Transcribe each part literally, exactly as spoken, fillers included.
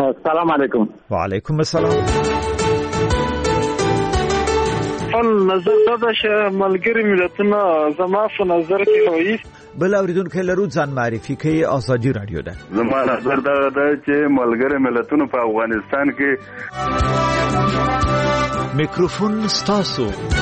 سلام علیکم. وعلیکم السلام. خپل نظر دا چې ملګری ملتونه زما په نظر کې وایي بل اوریدونکو لرو ځان معرفي کوي. ازادي رادیو ده. زما نظر دا ده چې ملګری ملتونه په افغانستان کې میکروفون ستاسو.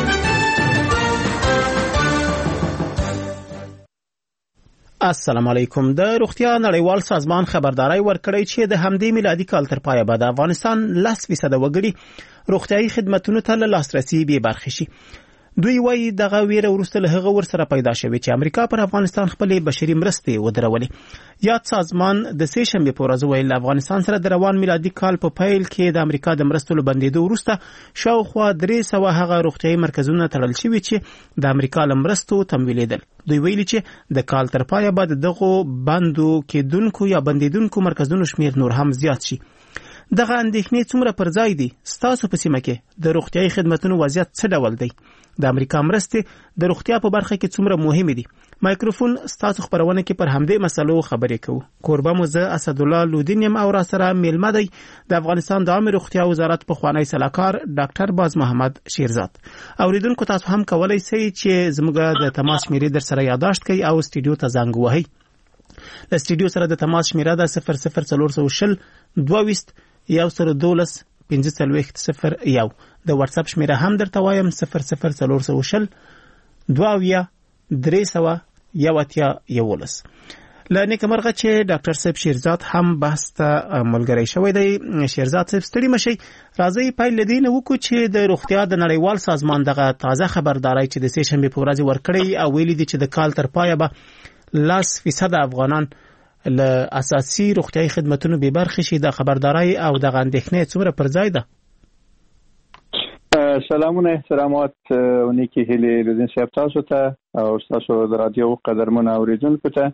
السلام علیکم. د روغتیا نړیوال سازمان خبرداري ورکړی چې د همدې میلادي کال تر پایه به د افغانستان لس فیصد وګړي روغتیايي خدماتو ته لاسرسي به برخه شي. دوی وایي دغه ویره ورسته له هغه ورسره پیدا شوې چې امریکا پر افغانستان خپل بشري مرستې ودرولې. یاد سازمان د سه شنبه په ورځ ویل افغانستان سره د روان میلادي کال په پیل کې د امریکا د مرستو لبندېدو وروسته شاوخوا درې سوه هغه روغتیايي مرکزونه تړل شوي چې د امریکا له مرستو تمویلېدل. دوی ویلي چې د کال تر پایه به دغه بندو کېدونکو یا بندېدونکو مرکزونو شمیر نور هم زیات شي. دغه اندېښنې څومره پر ځای دي؟ ستاسو په سیمه کې د روغتیايي خدماتو وضعیت څه ډول دی؟ د امریکا مرستې د روغتیا په برخه کې څومره مهمه دي؟ مایکروفون ستاسو خبرونه کې پر همدې مسلو خبرې کوو. کوربه مو زه اسدالله لودین یم او را سره میلمه دی د افغانستان د عامه روغتیا وزارت پخوانی سلاکار ډاکټر باز محمد شیرزاد. اوریدونکو تاسو هم کولای شئ چې زموږ د تماس شمیرې در سره یادداشت کړئ او سټوډیو ته زنګ ووهئ. د سټوډیو سره د تماس شمیره ده صفر صفر څلور سوه شل دوه ویشت یو سل دولس پنځه څلوېښت صفر یو. د واتس اپ شمیره هم درته وایم صفر صفر څلور سوه شل دوه اویا درې سوه یو اتیا یولس. له نیکمرغه چې ډاکټر صاحب شیرزاد هم بحث ته ملګری شوی دی. شیرزاد صاحب ستړي مشئ، راځئ پیل له دې نه وکړو چې د روغتیا د نړیوال سازمان دغه تازه خبرداری چې د سه شنبې په ورځ ورکړی او ویلي دي چې د کال تر پایه به لس فیصد افغانان له اساسي روغتیايي خدماتو به برخه شي. د خبرداري او د غندښنې څومره پر ځای ده؟ سلامونه احترامات او نیکی هیله لودین صاحب تاسو ته او تاسو د رادیو قدرمن اوریدونکو ته.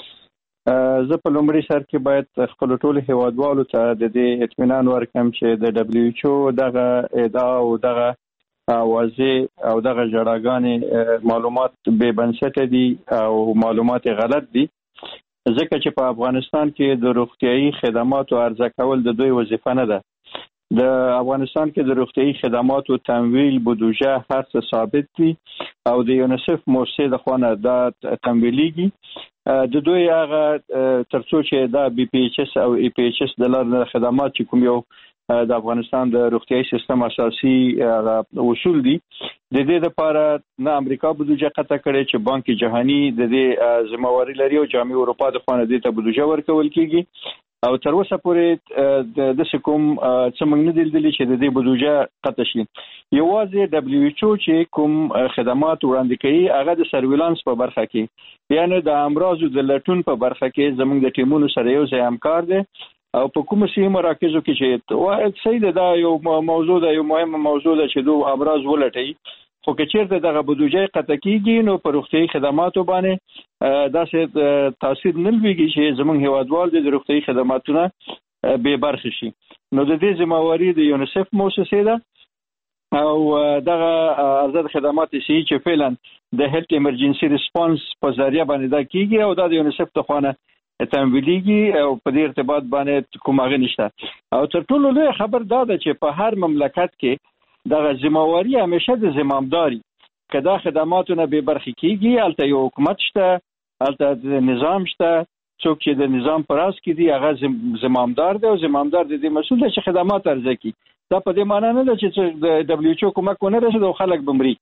زه په لومړي سر کې باید خپل ټول هیوادوالو ته د دې اطمینان ورکړم چې د دبليو ایچ او دغه ادعا او دغه واضح او دغه جړاګانې معلومات بې بنسټه دي او معلومات غلط دي، ځکه چې په افغانستان کې د روغتیايي خدماتو عرضه کول د دوی وظیفه نه ده. د افغانستان کې د روغتیايي خدماتو تمویل بودجه هر څه ثابت دي او د یونیسف مؤسسې د خوانه دا تمویلېږي. د دوی هغه ترڅو چې دا بي پی ایچ اس او ای پی ایچ اس د لارې خدمات چې کوم یو د افغانستان د روغتیايي سیستم اساسي اصول دي، د دې لپاره نه امریکا بودجه قطع کړي چې بانک جهانی د دې ذمہواری لري او جامعه اروپا د خوانه دې ته بودجه ورکول کیږي او تر اوسه پورې د کوم څه موږ نه دي چې د دې بودجه قطع شي. یوازې دبليو ایچ او چې کوم خدمات وړاندې کوي هغه د سرویلانس په برخه کې، یعنی د امراضو د لټون په برخه کې زموږ د ټیمونو سره یو ځای همکار دي او په کوم سیمه مراکزو کې چې واحد سید دا یو موضوع ده، یو مهمه موضوع ده چې دوه امراض ولټي، خو که چیرته دغه بودجه قطع کیږي نو پر روغتیايي خدماتو باندې داسې تاثیر نه لويږي چې زموږ هیوادوال د روغتیايي خدماتونه به برخه شي. نو د دې ذمہواری د یونیسف مؤسسه ده او دغه آزاد خدمات سي چې فعلا د هیلث ایمرجنسي ریسپانس په ذریعہ باندې دا کیږي او دا د یونیسف ته خوانه تمویلېږي او په دې ارتباط باندې کوم هغه نشته. او تر ټولو لوی خبر دا ده چې په هر مملکت کې دغه ذمہواری همیشه د زمامداري که دا خدماتونه به برخه کیږي، البته یو حکومت شته، البته نظام شته، څوک چې د نظام پر اس کې دی هغه زمامدار دی او زمامدار د دې مسؤل دی چې خدمات عرضه کړي. دا په دې معنی نه ده چې د دبليو ایچ او کومک ونه رسېږي او خلک بمري.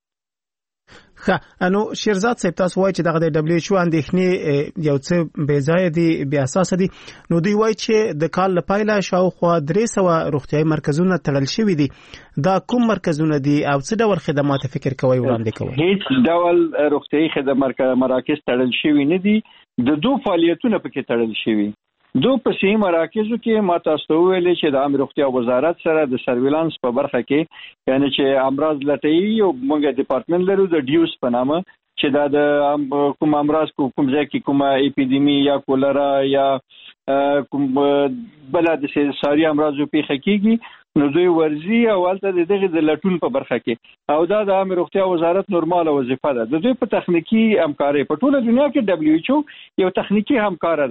ښه، نو شیرزاد صاحب تاسو وایي چې دغه د دبليو ایچ او اندېښنې یو څه بې ځایه دي، بې اساسه دي. نو دوی وایي چې د کال له پیله شاوخوا درې سوه روغتیايي مرکزونه تړل شوي دي. دا کوم مرکزونه دي او څه ډول خدمات فکر کوئ وړاندې کوئ؟ هیڅ ډول روغتیايي خدمات مراکز تړل شوي نه دي، د دوه فعالیتونه پکې تړل شوي. دو په سیمه مراکزو کې ما تاسو ویلي چې د عامه روغتیا وزارت سره د سرویلانس په برخه کې، یعنی چې امراض لټي او موږ ډپارټمنټ لرو د ډیوس په نامه چې دا د کوم امراض کوم ځای کې کومه اپیډیمي یا کولرا یا کوم بل د ساري امراضو پیښه کیږي نو دوی ورزي او البته دغه د لټون په برخه کې او دا د عامه روغتیا وزارت نورماله وظیفه ده. د دوی په تخنیکی همکاري په ټوله دنیا کې دبليو ایچ او یو تخنیکی همکار ده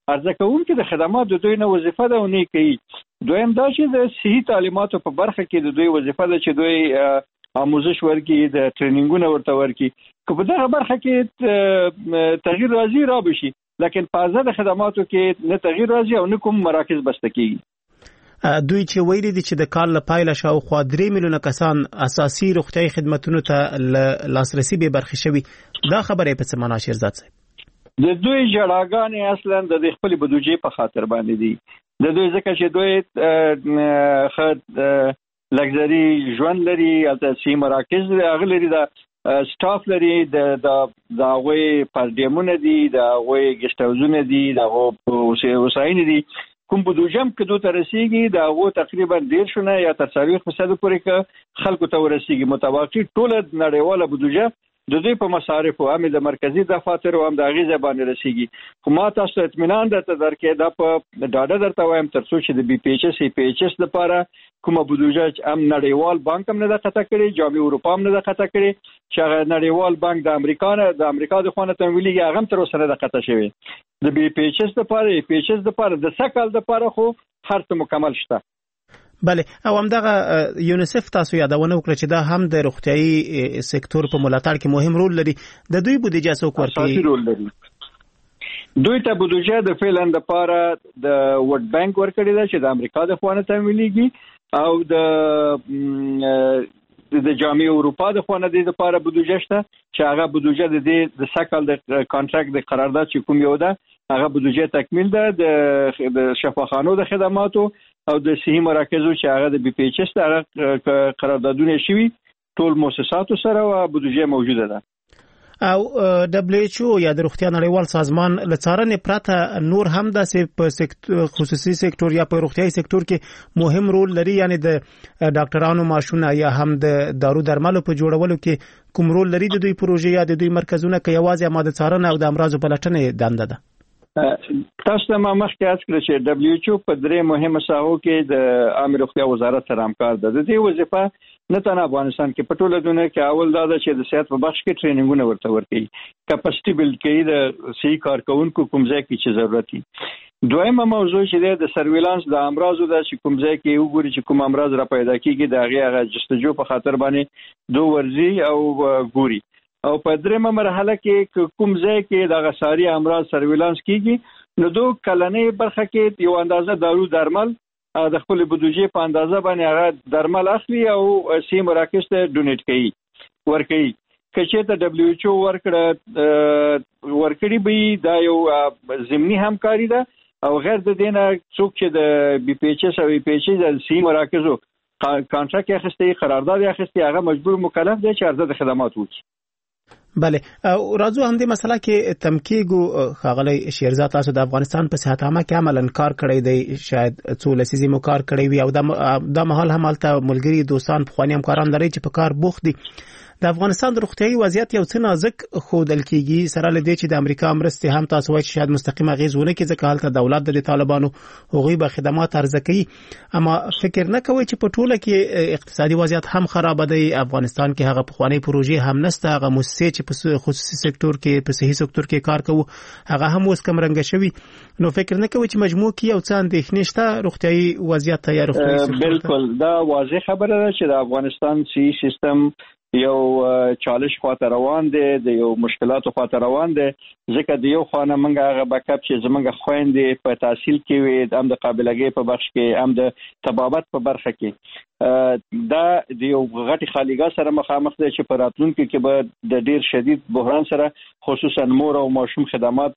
عرضه کوونکي د خدماتو دوی نه وظیفه ده ونی کوي. دویم دا چې د صحي تعلیماتو په برخه کې د دوی وظیفه ده چې دوی آموزش ورکړي، د ټرینینګونه ورته ورکړي. که په دغه برخه کې تغییر راځي را بشي، لیکن په ازاده خدماتو کې نه تغییر راځي او نه کوم مراکز بسته کیږي. دوی چې ویلي دي چې د کال له پیله شاوخوا درې میلیونه کسان اساسي روغتیايي خدماتو ته لاسرسي به برخه شوي، دا خبره په څه معنا شیرزاد صاحب؟ د دوی جړاګانې اصلا د خپل بودیجې په خاطر باندې دي. د دوی ځکه چې دوی خد لګزري ژوند لري، التسي مراکز اغلري، د سټاف لري، د د غوي پردیمونه دي، د غوي گشتاوزونه دي، د غو وسایل دي. کوم بودیجم کې دوی ترسيږي د غو تقریبا ډیر شونه یا تر څلوېښت فیصد پورې ک خلکو ته ورسیږي. متوقع ټول نړیواله بودیجه د دوی په مصارف او هم د مرکزی دفاتر او هم د غیزه باندې رسیږي. خو ما تاسو اطمینان درته درکې دا په ډاډه درته وایم تر څو چې د بي پی ایچ اس پی ایچ اس لپاره کومه بودیجه هم نړیوال بانک هم نه ده قطع کړې، جامع اروپا هم نه ده قطع کړې، چې نړیوال بانک د امریکا نه د امریکا د خونه تمویلي هغه تر اوسه نه ده قطع شوی. د بي پی ایچ اس لپاره پی ایچ اس لپاره د سکل لپاره خو هر څه مکمل شته. بله، او همدغه یونیسف تاسو یادونه وکړه چې دا هم د روغتیايي سکتور په ملاتړ کې مهم رول لري. د دوی بودیجه څوک ورکوي؟ اساسي رول لري. دوی ته بودیجه د فعلن لپاره د ورلد بانک ورکړي ده چې د امریکا د خونه تمویليږي، او د د جامع اروپا د خونه د لپاره بودیجه شته چې هغه بودیجه د د سکل د کانټراکټ د قرارداد چې کوم یو ده هغه بودیجه تکمیل ده د شفاخانو د خدماتو او د صحي مراکزو چې هغه د بي پی ایچ اس هغه قراردادونه شوي ټول مؤسساتو سره او بودیجه موجوده ده. او دبليو ایچ او یا د روغتیا نړیوال سازمان لڅارنې پرته نور هم د په خصوصي سکتور یا په روغتیايي سکتور کې مهم رول لري، یعنی د ډاکټرانو معاشونه یا هم د دارو درملو په جوړولو کې کوم رول لري د دوی پروژې یا د دوی مرکزونه کې یوازې ماده څارنه او د امراضو پلټنې دنده ده؟ تاسو ما مخکې یاد کړل چې دبليو ایچ او په درې مهمه ساحو کې د عامه روغتیا وزارت سره همکار ده. د دې وظیفه نه تنه افغانستان کې په ټوله دنیا کې اول دا ده چې د صحت په بخش کې ټرینینګونه ورته ورکړي، کپاسټي بلډ کوي د صحي کارکونکو کوم ځای کې چې ضرورت دي. دویمه موضوع چې د سرویلانس د امراضو د چې کوم ځای کې وګوري چې کوم امراض را پیدا کیږي د هغه جستجو په خاطر باندې دوه ورزي او ګوري. او په دریمه مرحله کې کوم ځای کې د غساري امراض سرویلانس کیږي نو دوه کلنې برخه کې یو اندازه دارو درمل د خپل بودیجې په اندازه باندې هغه درمل اخلي او سی مراکز ته ډونیټ کوي ورکوي. کچې ته دبليو ایچ او ورکړه ورکړي به دا یو ضمني همکاري ده او غیر د دینه څوک چې د بي پی ایچ اس او بي پی ایچ د سی مراکزو کانټراکټ اخیستي قرارداد اخیستي هغه مجبور مکلف دی چې عرضه خدمات وکړي. بله، او راځو هم د مسله کې تمکیګو خاغلی شیرزاد تاسو د افغانستان په صحت عامه کې عملاً کار کړی دی، شاید څو لسیزې مو کار کړی وي او د مهال هم هلته ملګري دوستان پخواني همکاران لري چې په کار بوخت دي. د افغانستان د روغتیايي وضعیت یو څه نازک ښودل کیږي سره له دې چې د امریکا مرستې هم تاسو وایي چې شاید مستقیم اغیز ونه کړي ځکه هلته دولت د طالبانو هغوی به خدمات عرضه کوي. اما فکر نه کوئ چې په ټوله کې اقتصادي وضعیت هم خراب دی، افغانستان کې هغه پخواني پروژې هم نشته، هغه مؤسسې چې په خصوصي سکتور کې په صحي سکتور کې کار کوي هغه هم اوس کم رنګ شوي. نو فکر نه کوئ چې مجموع کې یو څه اندېښنې شته روغتیايي وضعیت ته یا روغتیايي سکتور ته؟ بالکل، دا واضح خبره ده چې د افغانستان صحي سیستم یو چالش خواته روان دی، د یو مشکلاتو خواته روان دی، ځکه د یو خانه منګه هغه بکاپ چې زمونږ خويندې په تحصیل کې وي هم د قابلګۍ په بخش کې هم د طبابت په برخه کې دا د یو غټي خالیګا سره مخامخ دي چې په راتلونکو کې به د ډیر شدید بحران سره خصوصا مور او ماشوم خدمات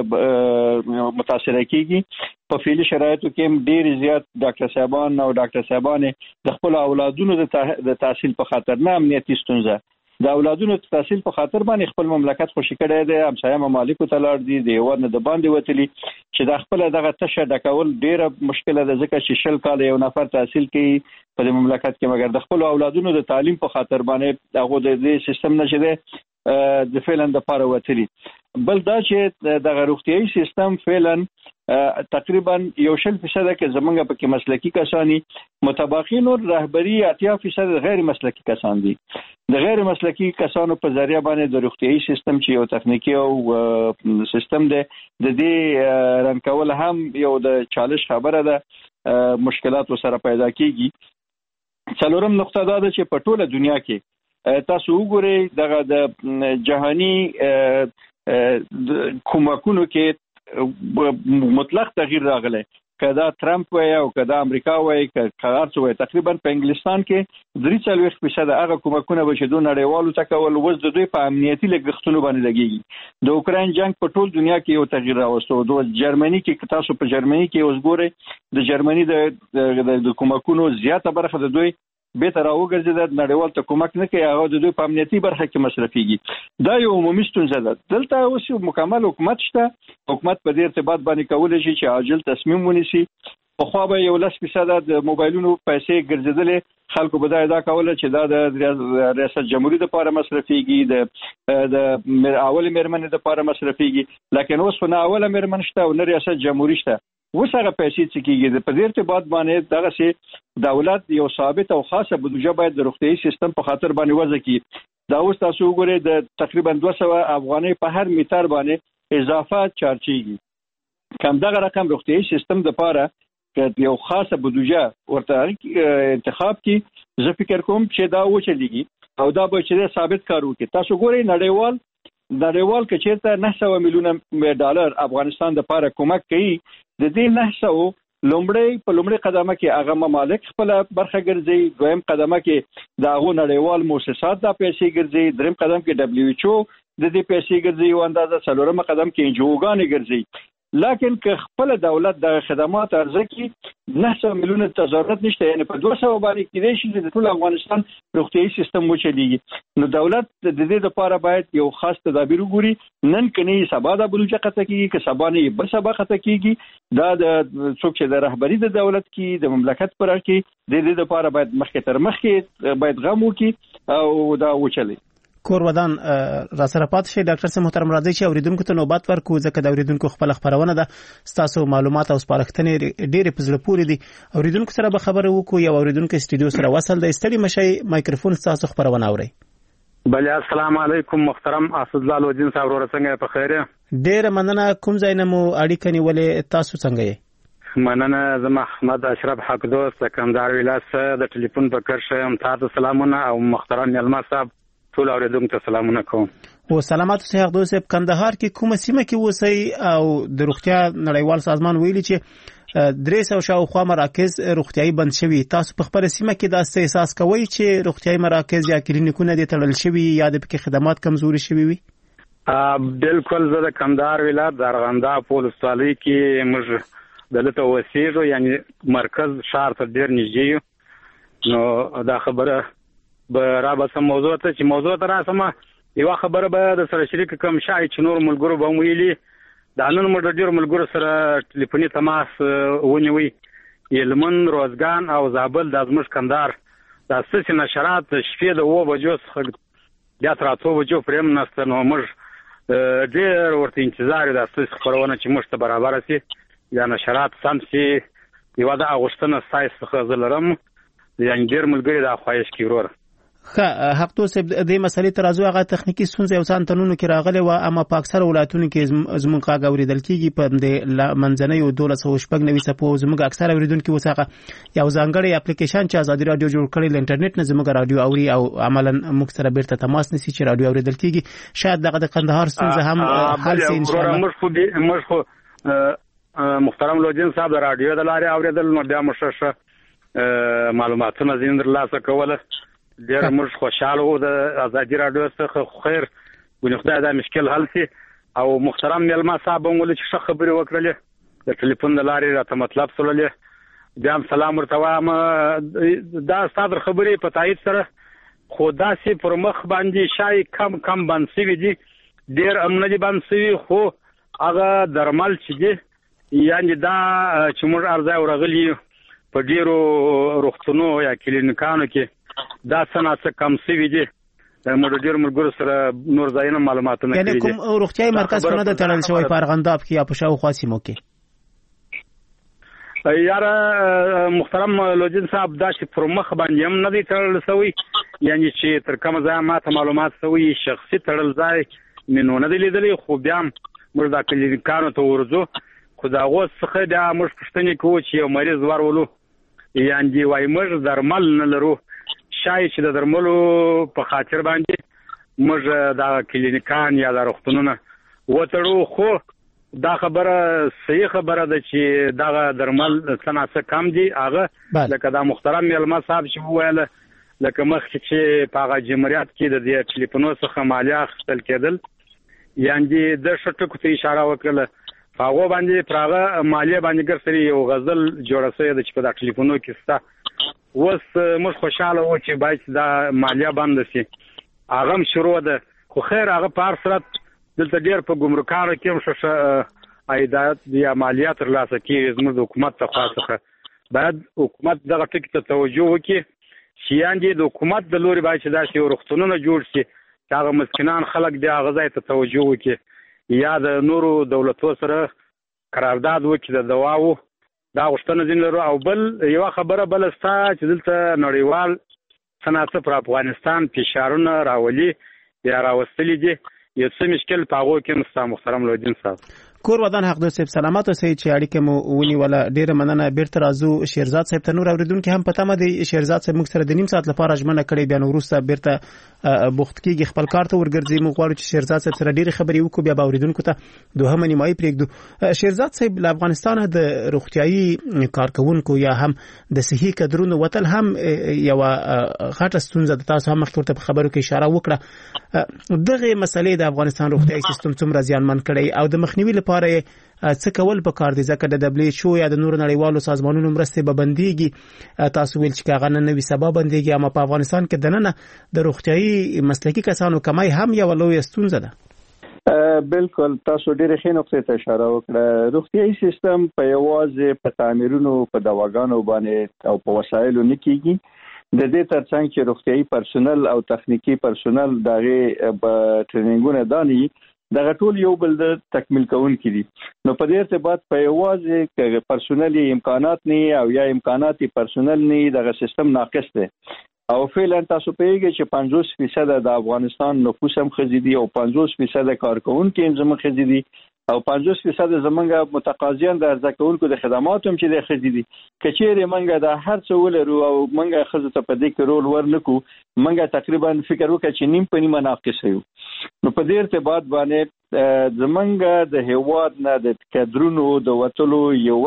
متاثر کیږي. په فعلي شرایطو کې ډیر زیات ډاکټر صاحبان او ډاکټر صاحبانه د خپل اولادونو د تحصیل په خاطر نه امنیتي ستونزه د اولادونو د تحصیل په خاطر باندې خپل مملکت خوشی کړی دی، همسایه ممالکو ته لاړ دي، د یو نه د باندې وتلی چې د خپل دغه تشه ډکول ډیره مشکله ده ځکه چې شل کال یو نفر تحصیل کوي په مملکت کې مګر د خپل اولادونو د تعلیم په خاطر باندې هغه د دې سیستم نشي د فعلا د پاره وتلی. بل دا چې د روغتیايي سیستم فعلا تقریبا یو شل فیصد کې زمونږ په کې مسلکی کسانی متبقي نور رهبری اتیا فیصد غیر مسلکی کسان دي. د غیر مسلکی کسانو په ذریعہ باندې د روغتيایي سیستم چې یو تخنیکی او سیستم دی د دې رن کول هم یو د چالش خبره ده، مشکلات سره پیدا کیږي. څلورم نقطه دا ده چې په ټوله دنیا کې تاسو وګورئ دغه د جهانی کومکونو کې مطلق تغییر راغلی، کدا ترامپ وای او کدا امریکا وای کار څه وای. تقریبا په انګلستان کې درې څلوېښت فیصد هغه کومکونه به چې دوی نړیوالو ته کول وز د دوی په امنیتي لګښتونو باندې لګیږي. د اوکراین جنگ په ټول دنیا کې یو تغییر راوستو. د جرمني کې تاسو په جرمني کې اوس ګورئ د جرمني د د کومکونو زیاته برخه د دوی به تر راوګرځي د نړیوال ته کومک نه کوي، هغه د دوی په امنیتي برخه کې مصرفيږي. دا یو عمومي ستونزه ده. دلته اوس مکمل حکومت شته، حکومت په دې ارتباط باندې کولای شي چې عاجل تصمیم ونیسي. په خو به یو لس فیصد د موبایلونو پیسې ګرځیدلې، خلکو به دا ادا کوله چې دا د ریاست جمهوریت لپاره مصرفيږي، د د اول میرمنې لپاره مصرفيږي. لکه اوس نه اوله میرمن شته او نه ریاست جمهوریت شته. وسره پیسې چې کیږي په دې ارتباط باندې دغه سي دولت یو ثابت او خاصه بودجه باید د روغتيایي سیستم په خاطر باندې وضع کړي. دا اوس تاسو وګورئ د تقریبا دوه سوه افغانۍ په هر میټر باندې اضافه چارجیږي. کم دغه رقم روغتيایي سیستم د لپاره چې یو خاصه بودجه ورته انتخاب کړي، زه فکر کوم چې دا وچلېږي او دا به چې ثابت کار وکړي. تاسو ګورئ نړیوال نړیوال کې چیرته نه سوه میلیونه ډالر افغانستان د لپاره کومک کوي، د دې نه سوه لومړی په لومړی قدمه کې هغه ممالک خپل برخه ګرځي، دویم قدمه کې د هغو نړیوال مؤسسات د پیسې ګرځي، دریم قدم کې دبليو ایچ او د دې پیسې ګرځي او اندازه څلورم قدم کې انجوګانې ګرځي. لکن که خپل دولت د خدمات ارزه کې نه سوه میلیونه تضارت نشته، یعنی په دوه سوه باندې کېدای شي چې د ټول افغانستان روغتيایي سیستم وچلېږي. نو دولت د دې لپاره باید یو خاص تدابیر وګوري. نن کني سبا د بلوچه قطه کېږي که سبا نه بل سبا قطه کېږي. دا د څوک چې د رهبری د دولت کې د مملکت پر کې د دې لپاره باید مخکې تر مخکې باید غم وکړي او دا وچلي. کور ودان را سره پات شي. ډاکټر سي محترم راځي چې اوریدونکو ته نوبت ورکو، ځکه د اوریدونکو خپل خبرونه ده، تاسو معلومات او سپارښتنې ډېرې په زړه پورې دي. اوریدونکو سره به خبرې وکړو. یو اوریدونکو استودیو سره وصل دی، ستړي مشي مایکروفون تاسو خبرونه اوري. بله السلام علیکم محترم اسد الله الدین صاحب، ورته څنګه په خیره؟ ډېر مننه. کوم ځای نه مو اړیکه نیولې، تاسو څنګه یې؟ مننه. زما احمد اشرف حق دوست د کندهار ولایت د ټلیفون په کرښه هم تاسو سلامونه او محترم ملما صاحب ټول اوریدونکو ته سلامونه کوم. او سلامات اوسئ. حق دوست کندهار کې کومه سیمه کې اوسئ او د روغتیا نړیوال سازمان ویلي چې درې سوه شاوخوا مراکز روغتیایي بند شوي. تاسو په خپله سیمه کې دا احساس کوئ چې روغتیایي مراکز یا کلینیکونه دې تړل شوي یا د پکې خدمات کمزوري شوي وي؟ بالکل. زه د کندهار ولایت د ارغنداب په ولسوالۍ کې موږ دلته اوسېږو، یعنی مرکز ښار ته ډېر نږدې یو. نو دا خبره به را بسم موضوع ته چې موضوع ته راسمه یوه خبره به د سره شریک کوم شای چې نور ملګرو به هم ویلي. دا نن موږ د ډېرو ملګرو سره ټلیفوني تماس ونیوی. هلمند، روزګان او زابل دا زموږ کندهار دا ستاسې نشرات شپې د اوه بجو څخه بیا تر اتو بجو پرې هم نسته. نو موږ ډېر ورته انتظار دا ستاسې خپرونه چې موږ ته برابره سي، دا نشرات سم سي. یوه دا غوښتنه ستاسې څخه زه لرم، یعنې ډېر ملګري دا خواهش کوي وروره. ښه حق دوست دې مسلې ته راځو. هغه تخنیکي ستونزې او څه تنونو کې راغلې وه، اما په اکثره ولایتونو کې زموږ غږ اورېدل کېږي. په دې منځنیو دولس سوه شپږ نوي څپو زموږ اکثره اورېدونکي اوس هغه یو ځانګړی اپلیکیشن چې ازادي راډیو جوړ کړی له انټرنیټ نه زموږ راډیو اوري او عملا موږ سره بیرته تماس نیسي چې راډیو اورېدل کېږي. شاید دغه د کندهار ستونزه هم حل شي انشاءالله. موږ خو محترم لودین صاحب د راډیو د لارې اورېدل، نو بیا موږ ښه معلوماتونه ځینې ترلاسه کوله. ډېر موږ خوشحاله وو د ازادي راډیو څخه. خیر ګونې خدای دا مشکل حل شي. او محترم ملما صاحب هم ولې چې ښه خبرې وکړلې د ټلیفون د لارې راته مطلب سوللې، بیا هم سلام ورته وایم. دا ستا در خبرې په تایید سره خو داسې پر مخ باندې شای کم کم بند شوي دي، ډېر هم نه دي بند شوي، خو هغه درمل چې دي یعنې دا چې موږ ارځای ورغلي په ډېرو روغتونو یا کلینیکانو کې دا څه ناڅه کم شوي دي. موږ ډېر ملګرو سره نور ځایونه معلوماتونه کړي دي. یعنې کوم روغتیایي مرکز خو نه ده تړل شوی په ارغنداب کې یا په شاوخوا سیمو کې؟ یاره محترم لوجین صاحب دا چې پر مخ باندې هم نه دی تړل شوی، یعنی چې تر کومه ځای ماته معلومات شوی شخصي تړل ځای مې نو نه دی لیدلی، خو بیا هم موږ دا کلینیکانو ته ورځو، خو د هغو څخه بیا موږ پوښتنې کوو چې یو مریض ورولو، یعنې وایي موږ درمل نه لرو، شاید چې د درملو په خاطر باندې موږ دا کلینیکان یا دا روغتونونه وتړو. خو دا خبره صحیح خبره ده چې دا درمل څه ناڅه کم دي، هغه لکه دا محترم میلمه صاحب چې وویل لکه مخکې چې په هغه جمهوریت کې د دې ټلیفونو څخه مالیه اخیستل کېدل، یعنې د ښه ټکو ته اشاره وکړله، په هغو باندې پر هغه مالیه باندې ګرسري یو غزل جوړه شوې ده چې په دا ټلیفونو کې شته. اوس موږ خوشحاله وو چې باید دا مالیه بنده شي، هغه هم شروع ده، خو خیر هغه په هر صورت دلته ډېر په ګمرکانو کې هم ښه عایدات یا مالیه ترلاسه کېږي. زموږ د حکومت څخه څخه باید حکومت دغه ټکي ته توجه وکړي چې یعنې د حکومت د لوري باید چې داسې یو روغتونونه جوړ شي چې هغه مسکینان خلک دی هغه ځای ته توجه وکړي، یا د نورو دولتو سره قرارداد وکړي د دواو، دا غوښتنه ځینې لرو. او بل یوه خبره بله شته چې دلته نړیوال څه ناڅه پر افغانستان فشارونه راولي یا راوستلي دي، یو څه مشکل په هغو کې نشته. محترم لوجین صاحب کور ودان حق دوست صاحب سلامات اوسئ چې اړیکه مو ونیوله، ډیره مننه. بیرته راځو شیرزاد صاحب ته. نور اوریدونکو هم په تمه دي، شیرزاد صاحب موږ سره د نیم ساعت لپاره ژمنه کړې، بیا نو وروسته بیرته بوخت کېږي خپل کار ته ورګرځي. موږ غواړو چې شیرزاد صاحب سره ډیرې خبرې وکړو، بیا به اوریدونکو ته دوهمه نیمایي پرېږدو. شیرزاد صاحب له افغانستانه د روغتیایي کارکوونکو یا هم د صحي کادرونو وتل هم یوه غټه ستونزه ده، تاسو هم مخکې ورته په خبرو کې اشاره وکړه. دغه مسلې د افغانستان روغتیایي سیستم څومره زیانمن کړی او د مخنیوي لپاره څه کول پکار دي؟ ځکه د دبليو ایچ او یا د نورو نړیوالو سازمانونو مرستې به بندېږي، تاسو ویل چې هغه نه نوي سبا بندېږي، اما په افغانستان کې دننه د روغتیایي مسلکي کسانو کمی هم یوه لویه ستونزه ده. بالکل تاسو ډېرې ښې نقطې ته اشاره وکړه. روغتیایي سیستم په یوازې په تعمیرونو په دواګانو باندې او په وسایلو نه کېږي، د دې ترڅنګ چې روغتیایي پرسونل او تخنیکی پرسونل دغه په ټریننګونه داني دغه ټول یو بل د تکمیل کوونکي دي. نو په دې ارتباط په یوازې کې پرسونلي امکانات نه او یا امکاناتي پرسونل نه دغه سیستم ناقص دی، او فعلا تاسو پیږئ چې پنځوس فیصد د افغانستان نفوس هم خزيدي او پنځوس فیصد کارکونکو هم زموږ خزيدي او پنځوس فیصد زمونږ متقاضیان د ارزه کولو د خدماتو هم چې د خزيدي. کچېره منګه د هر څه ولرو او منګه خزه ته په دې کې رول ورنکو، منګه تقریبا فکر وکړه چې نیم په نیمه ناقص یو. نو په دې ارتباط باندې زمونږ د هیواد نه د کادرونو د وټلو یو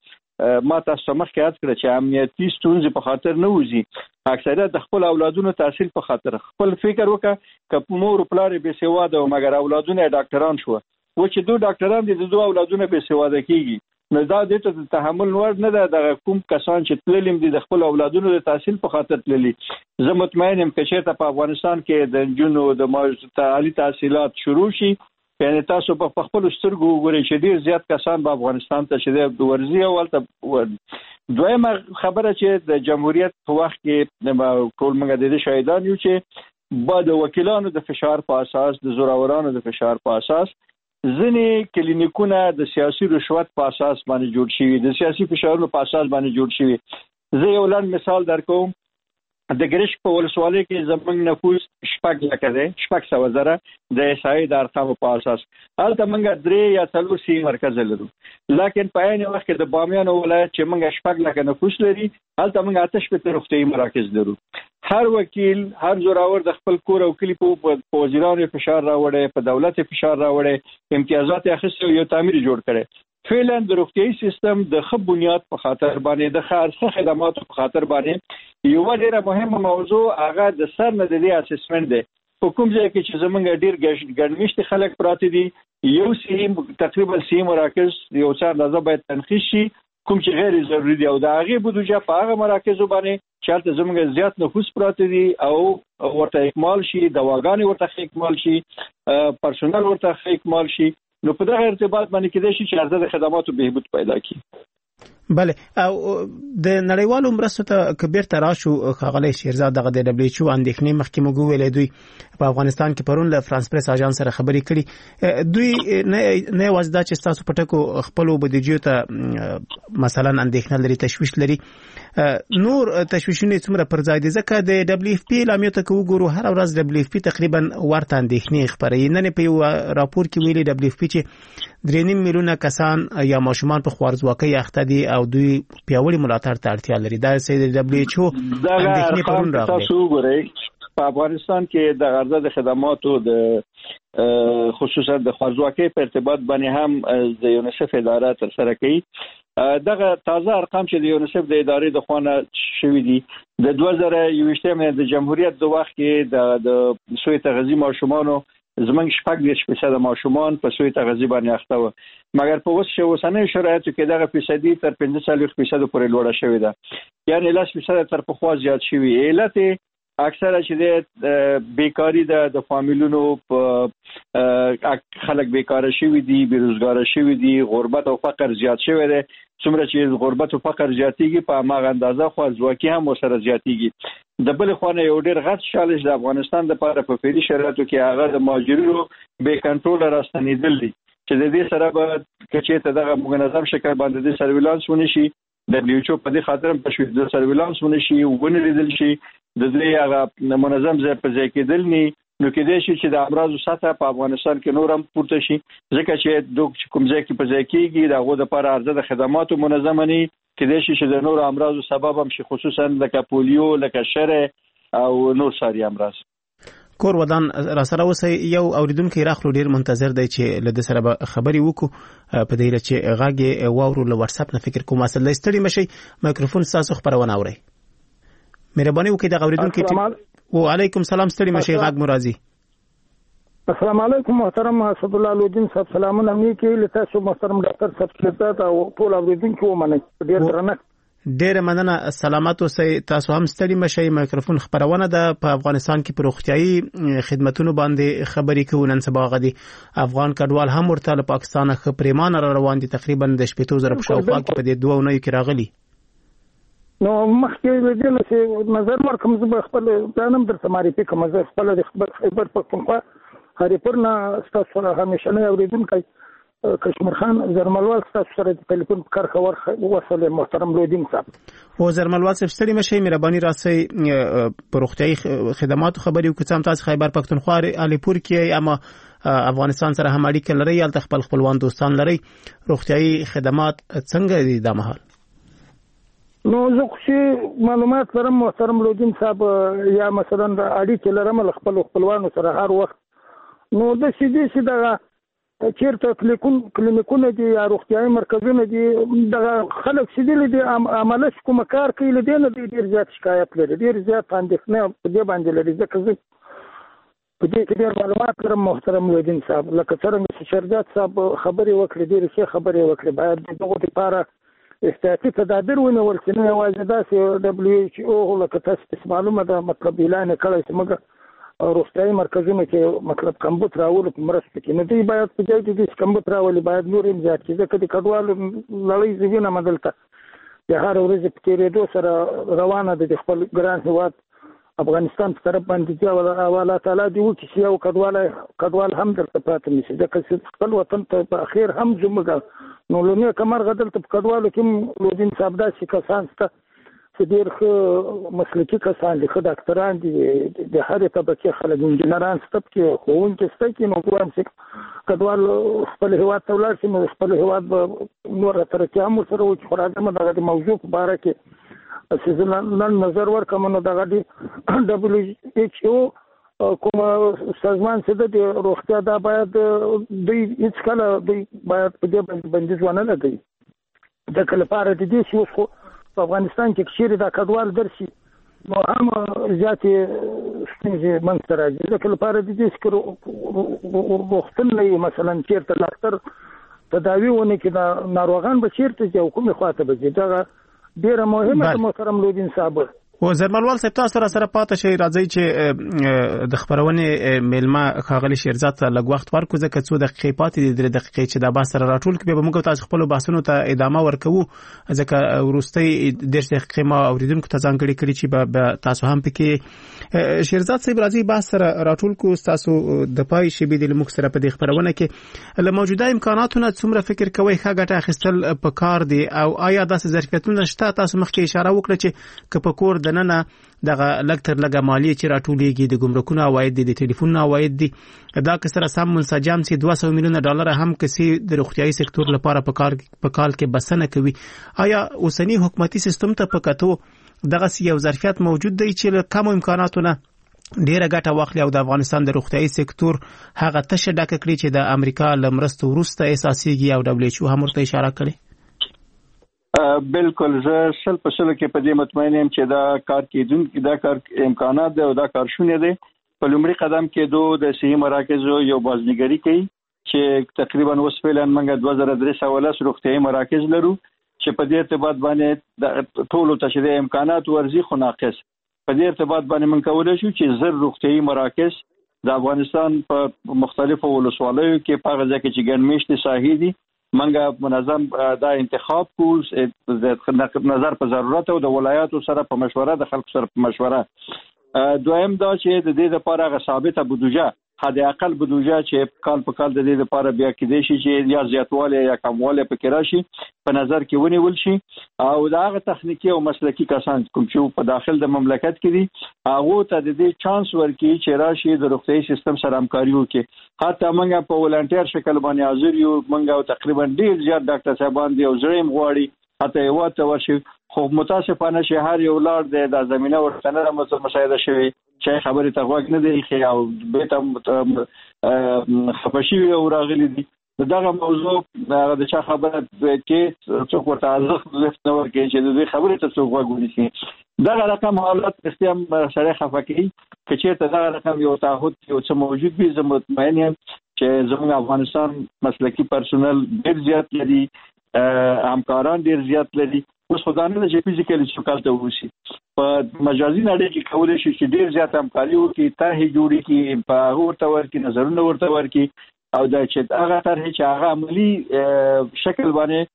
ما تاسو مخکې یاد کړ چې امنیتي ستونزې په خاطر نه وځي، اکثریت د خپل اولادونو تحصیل په خاطر. خپل فکر وکړه که مور پلار به سواده او مګر اولادونه ډاکټران شو و چې دوه ډاکټران دي د دوه اولادونه به سواده کیږي، نو دا د ته تحمل ور نه ده. د کوم کسان چې تللیم دي د خپل اولادونو د تحصیل په خاطر تللي، زه مطمئن یم چې چېرته په افغانستان کې د جنونو د عالی تحصیلات شروع شي، یعنی تاسو په خپل سترګو وګورئ چې ډیر زیات کسان په افغانستان ته چې د ورزي او ولته. دویمه خبره چې د جمهوریت په وخت کې ټول موږ د دې شاهدان یو چې با د وکیلانو د فشار په اساس، د زورورانو د فشار په اساس ځینې کلینیکونه د سیاسي رشوت په اساس باندې جوړ شوي، د سیاسي فشارونو په اساس باندې جوړ شوي. زه یو لنډ مثال درکوم. د ګرشک په ولسوالۍ کې زموږ نفوس شپږ لکه دی، شپږ سوه زره د احصایې د ارقامو په اساس. هلته موږ درې یا څلور سي مرکز لرو، لیکن په عین وخت کې د بامیان ولایت چې موږ شپږ لکه نفوس لري، هلته موږ اته شپېته روغتیایي مراکز لرو. هر وکیل، هر زوراور د خپل کور او کلی په وزیرانو فشار راوړي، په دولت فشار راوړي، امتیازات اخیستي، یو تعمیر جوړ کړي. فعلا د روغتیایي سیستم د ښه بنیاد په خاطر باندې، د ښه خدماتو په خاطر باندې یو ډیره مهمه موضوع هغه د سر نه د دې اسسمنت دی. په کوم ځای کې چې زمونږ ډیر ګڼمشت خلک پراته دي، یو سي تقریبا سي مراکز یو څه اندازه باید تنخیص شي کوم چې غیر ضروري دي، او د هغې بودجه په هغه مراکزو باندې چې هلته زموږ زیات نفوس پراته دي او ورته اکمال شي، دواګانې ورته اکمال شي، پرسونل ورته اکمال شي. نو په دغه ارتباط باندې کېدای شي چې عرضه د خدماتو بهبود پیدا کړي. بله او د نړیوالو مرستو ته کبیر تراشو خاغلی شیرزاد دغه د دبليو ایچ او اندېښنې مخکې موږ ویلې دوی په افغانستان کې پرون له فرانس پریس اژانس سره خبرې کړي دوی نه وځدا چې تاسو په ټکو خپل بودیجې ته مثلا اندېښنه لري تشویش لري نور تشویشونه څومره پر ځای دي ځکه د دبليو ایف پی لامیو ته وګورو هر ورځ دبليو ایف پی تقریبا ورته اندېښنې خبري نه په یو راپور کې ویلي دبليو ایف پی چې درې نیم میلیونه کسان یا ماشومان په خوارځواکۍ اخته دي او دوی پیاوړي ملاتړ ته اړتیا لري دا سید دبليو ایچ او اندېښنې پرون راغلي تاسو وګورئ په افغانستان کې د غرضه د خدماتو د خصوصا د خوارځواکۍ په ارتباط باندې هم د یونیسف اداره تر سره کوي دغه تازه ارقام چې د یونیسف د ادارې د خوانه شوې دي د دوه زره یوویشتم د جمهوریت د وخت کې د د سوی تغذیه ماشومانو زمنګ شپږ دېرش فیصد ماشومان په سوی تغذیه باندې اخته و مګر په اوس اوسنۍ شرایطو کې دغه فیصدي تر پنځه څلوېښت فیصد پورې لوړه شوې ده یعنی لس فیصد تر پخوا زیات شوی علت اکثره چې د بیکاری د فامیلونو په خلک بیکاره شوی دي بیروزګار شوی دي غربت او فقر زیات شوی دی څومره چې غربت او فقر زیاتیږي په هغه اندازه خوارځواکي هم وسره زیاتیږي د بل خوانه یو ډیر غټ چالش د افغانستان لپاره په فعلي شرایطو کې هغه د مهاجرینو بې کنټرول راستنیدل دي چې د دې سره به کچې ته دغه منظم شکل باندې د سرویلانس ونشي دبليو ایچ او په دې خاطر په شوې د سرویلانس ونشي ونلیدل شي د دې هغه منظم ځای په ځای کېدل نه نو کې دې شي چې د امراضو سطح په افغانستان کې نور هم پورته شي ځکه چې د کوم ځای کې په ځای کېږي دغه د پر ارزه د خدماتو منظم نه کې دې شي چې د نور امراضو سبب هم شي خصوصا لکه پولیو لکه شره او نور ساري امراض کور ودان را سره اوسه یو اوریدونکو راخلو ډیر منتظر دی چې له سره خبري وکړو په دې چې غاګي واورو له واتس اپ نه فکر کوم اصل لستړي مشي مایکروفون تاسو خبرونه اوري مهرباني وکړئ د اوریدونکو وعلیکم سلام ستړي مشي غاګ مرادي السلام علیکم محترم اسد الله لودین صاحب سلامونه مې کې لته شو محترم ډاکټر صاحب کېتا او ټول اوریدونکو ومنه ډیر درنه ډیر مننه سلامات اوسئ تاسو هم ستړي مشئ مایکروفون خبرونه ده په افغانستان کې پر روغتيایي خدماتونو باندې خبرې کوي نن سبا غدي افغان کډوال هم ورته له پاکستان څخه پریمان را روان دي تقریبا د شپږ زره په شاوخوا کې په دې دوه ونې کې راغلي نو مخکې د دې څه نظر ورکوم زه خپل پلانم در سماري په کوم زه خپل د خبر په کومه هرې پرنا تاسو همیشه نه اوریدونکو کشمیر خان زرملوال تاسو سره د ټلیفون کار خبر وصل محترم لودین صاحب او زرملوال صاحب ستړي مشي مهرباني راسي په روغتيایي خدماتو خبري وکړم تاسو خیبر پختونخوا علیپور کې اما افغانستان سره هم اړیکه لري یا خپل خپلوان دوستان لري روغتيایي خدمات څنګه دي د محل نو زه خو معلومات لرم محترم لودین صاحب یا مثلا اړیکه لرم خپل خپلوانو سره هر وخت نو د سیدي سیده چیرته کلیکون کلینیکونه دي یا روغتيایي مرکزونه دي د خلک سیدل دي عمله کوم کار کوي لدی نه ډیر زیات شکایت لري ډیر زیات اندېښنه په دې باندې لري ځکه زه په دې کې ډیر معلومات لرم محترم لودین صاحب لکه څنګه چې شرجات صاحب خبري وکړي ډیر ښه خبري وکړي باید دغه لپاره احتیاطي تدابیر ونیول شي نه یوازې داسې دبليو ایچ او لکه تاسو معلومه ده مطلب اعلان کړی چې موږ روغتيایي مرکزونه کې مطلب کمبود راول په مرسته کې نه دی باید په ځای کې د کمبود راول باید نور هم زیات کیږي ځکه د کډوالو لړۍ زیږنه مدلته د هر ورځ په تیریدو سره روانه ده د خپل ګران هیواد افغانستان په طرف باندې چې الله تعالی دی وکړي چې یو کډوال کډوال هم درته پاتې نشي ځکه چې خپل وطن ته په اخر هم زموږ نو لونه کمر غدل ته کډوالو کې لودین صاحب داسې کسان ته چې ډېر ښه مسلکي کسان دي ښه ډاکټران دي د هرې طبقې خلک انجینران شته پکې ښوونکي شته کې نو ګوام چې کډوال خپل هېواد ته ولاړ شي نو خپل هېواد به نوره ترقي هم ورسره وکړي خو راځم دغه د موضوع په باره کې چې زه نن نظر ورکړم نو دغه د ډبلیو ایچ او کوم سازمان چې د روغتیا دا باید دوی هېڅ کله دوی باید په دې باندې بندیز ونه لګوي ځکه لپاره د دې چې اوس خو په افغانستان کې چیرې دا کډوال درشي نو هم زیاتې ستونزې منځته راځي ځکه لپاره د دې چې روغتون نه وي مثلا چېرته ډاکټر تداوي ونه کړي دا ناروغان به چېرته ځي او کومې خواته به ځي دغه ډېره مهمه ده محترم لودین صاحب و زرملوال صاحب تاسو را سره پاتې شئ راځي چې د خبرونې میلمه ښاغلي شیرزاد ته لږ وخت ورکړو ځکه څو دقیقې پاتې دي درې دقیقې چې دا بحث سره راټول کړو به موږ تاسو خپل بحثونو ته ادامه ورکوو ځکه وروستۍ دېرش دقیقې ما اوریدونکو ته ځانګړې کړي چې به تاسو هم پکې شیرزاد صاحب راځي بحث سره راټول کړو تاسو د پای شیبې د موږ سره په دې خبرونه کې له موجوده امکاناتو نه څومره فکر کوئ ښه ګټه اخیستل پکار دي او آیا داسې ظرفیتونه شته تاسو مخکې اشاره وکړه چې که په کور دننه دغه لږ تر لږه مالیه چې راټولېږي د ګمرکونو عواید دي د ټلیفون عواید دي دا که سره سم منسجم سي دوه سوه میلیونه ډالر هم کسي د روغتيایي سکتور لپاره په کار په کال کې بسنه کوي آیا اوسنی حکومتي سیستم ته په کتو دغه یو ظرفیت موجود دی چې له کم امکاناتو نه ډیره ګټه واخلي او د افغانستان د روغتيایي سکتور هغه تشه ډکه کړي چې د امریکا لمرستو وروسته اساسيږي او دبليو ایچ او هم ورته اشاره کړي بالکل زه شل په شل کې په دې مطمئن یم چې دا کار کېدونکي دا کار امکانات دی او دا کار شونې دی په لومړي قدم کې دوه د صحي مراکزو یو بازنګري کوي چې تقریبا اوس فعلا موږ دوه زره درې سوه لس روغتيایي مراکز لرو چې په دې ارتباط باندې د ټولو تشریح امکانات ورزي خو ناقص په دې ارتباط باندې موږ کولای شو چې زر روغتيایي مراکز د افغانستان په مختلفو ولسوالیو کې په غزا کې چې ګڼمېشتي ساحې دي منګه منظم دا انتخاب کوو د نظر په ضرورت او د ولایاتو سره په مشوره د خلکو سره په مشوره دویم دا چې د دې لپاره غو ثابته بودجه حد اقل بودجه چې کال په کال د دې لپاره بیا کېدې شي چې یا زیاتواله یا کمواله پکې راشي په نظر کې ونیول شي او دا غو تخنیکی او مسلکی کسان کوم چې په داخل د مملکت کې دي هغه ته د دې چانس ورکړي چې راشي د روغتيایي سیستم سره همکاري وکړي حتی موږ په ولنټیر شکل باندې حاضر یو موږ تقریبا ډیر زیات ډاکټر صاحبان دی او زړیم غواړي حتی یو ته ورشي خو متاسفانه شهر یو لار د زمينه ورته نه مساعده شوی چې خبره ته غوږ نه دی خو او به ته خپشي او راغلي دي دغه موضوع د چا خبره کې څوک ورته ارزښت نه ورکوي چې د دې خبرې ته څوک غوږ ونیسي دغه رقم حالت استیم سره خفقي چې ته دغه رقم یو تعهد یو څه موجود وي زه مطمئن یم چې زموږ افغانستان مسلکی پرسونل ډیر زیات لري همکاران ډیر زیات لري اوس خدانه چې فزیکلی شکایت وشي په مجازي نړۍ کې کولای شي چې ډیر زیات همکاري وکړي طرحې جوړې کړي په ورته ورکړي نظرونه ورته ورکړي او دا چې هغه طرحې چې هغه عملی شکل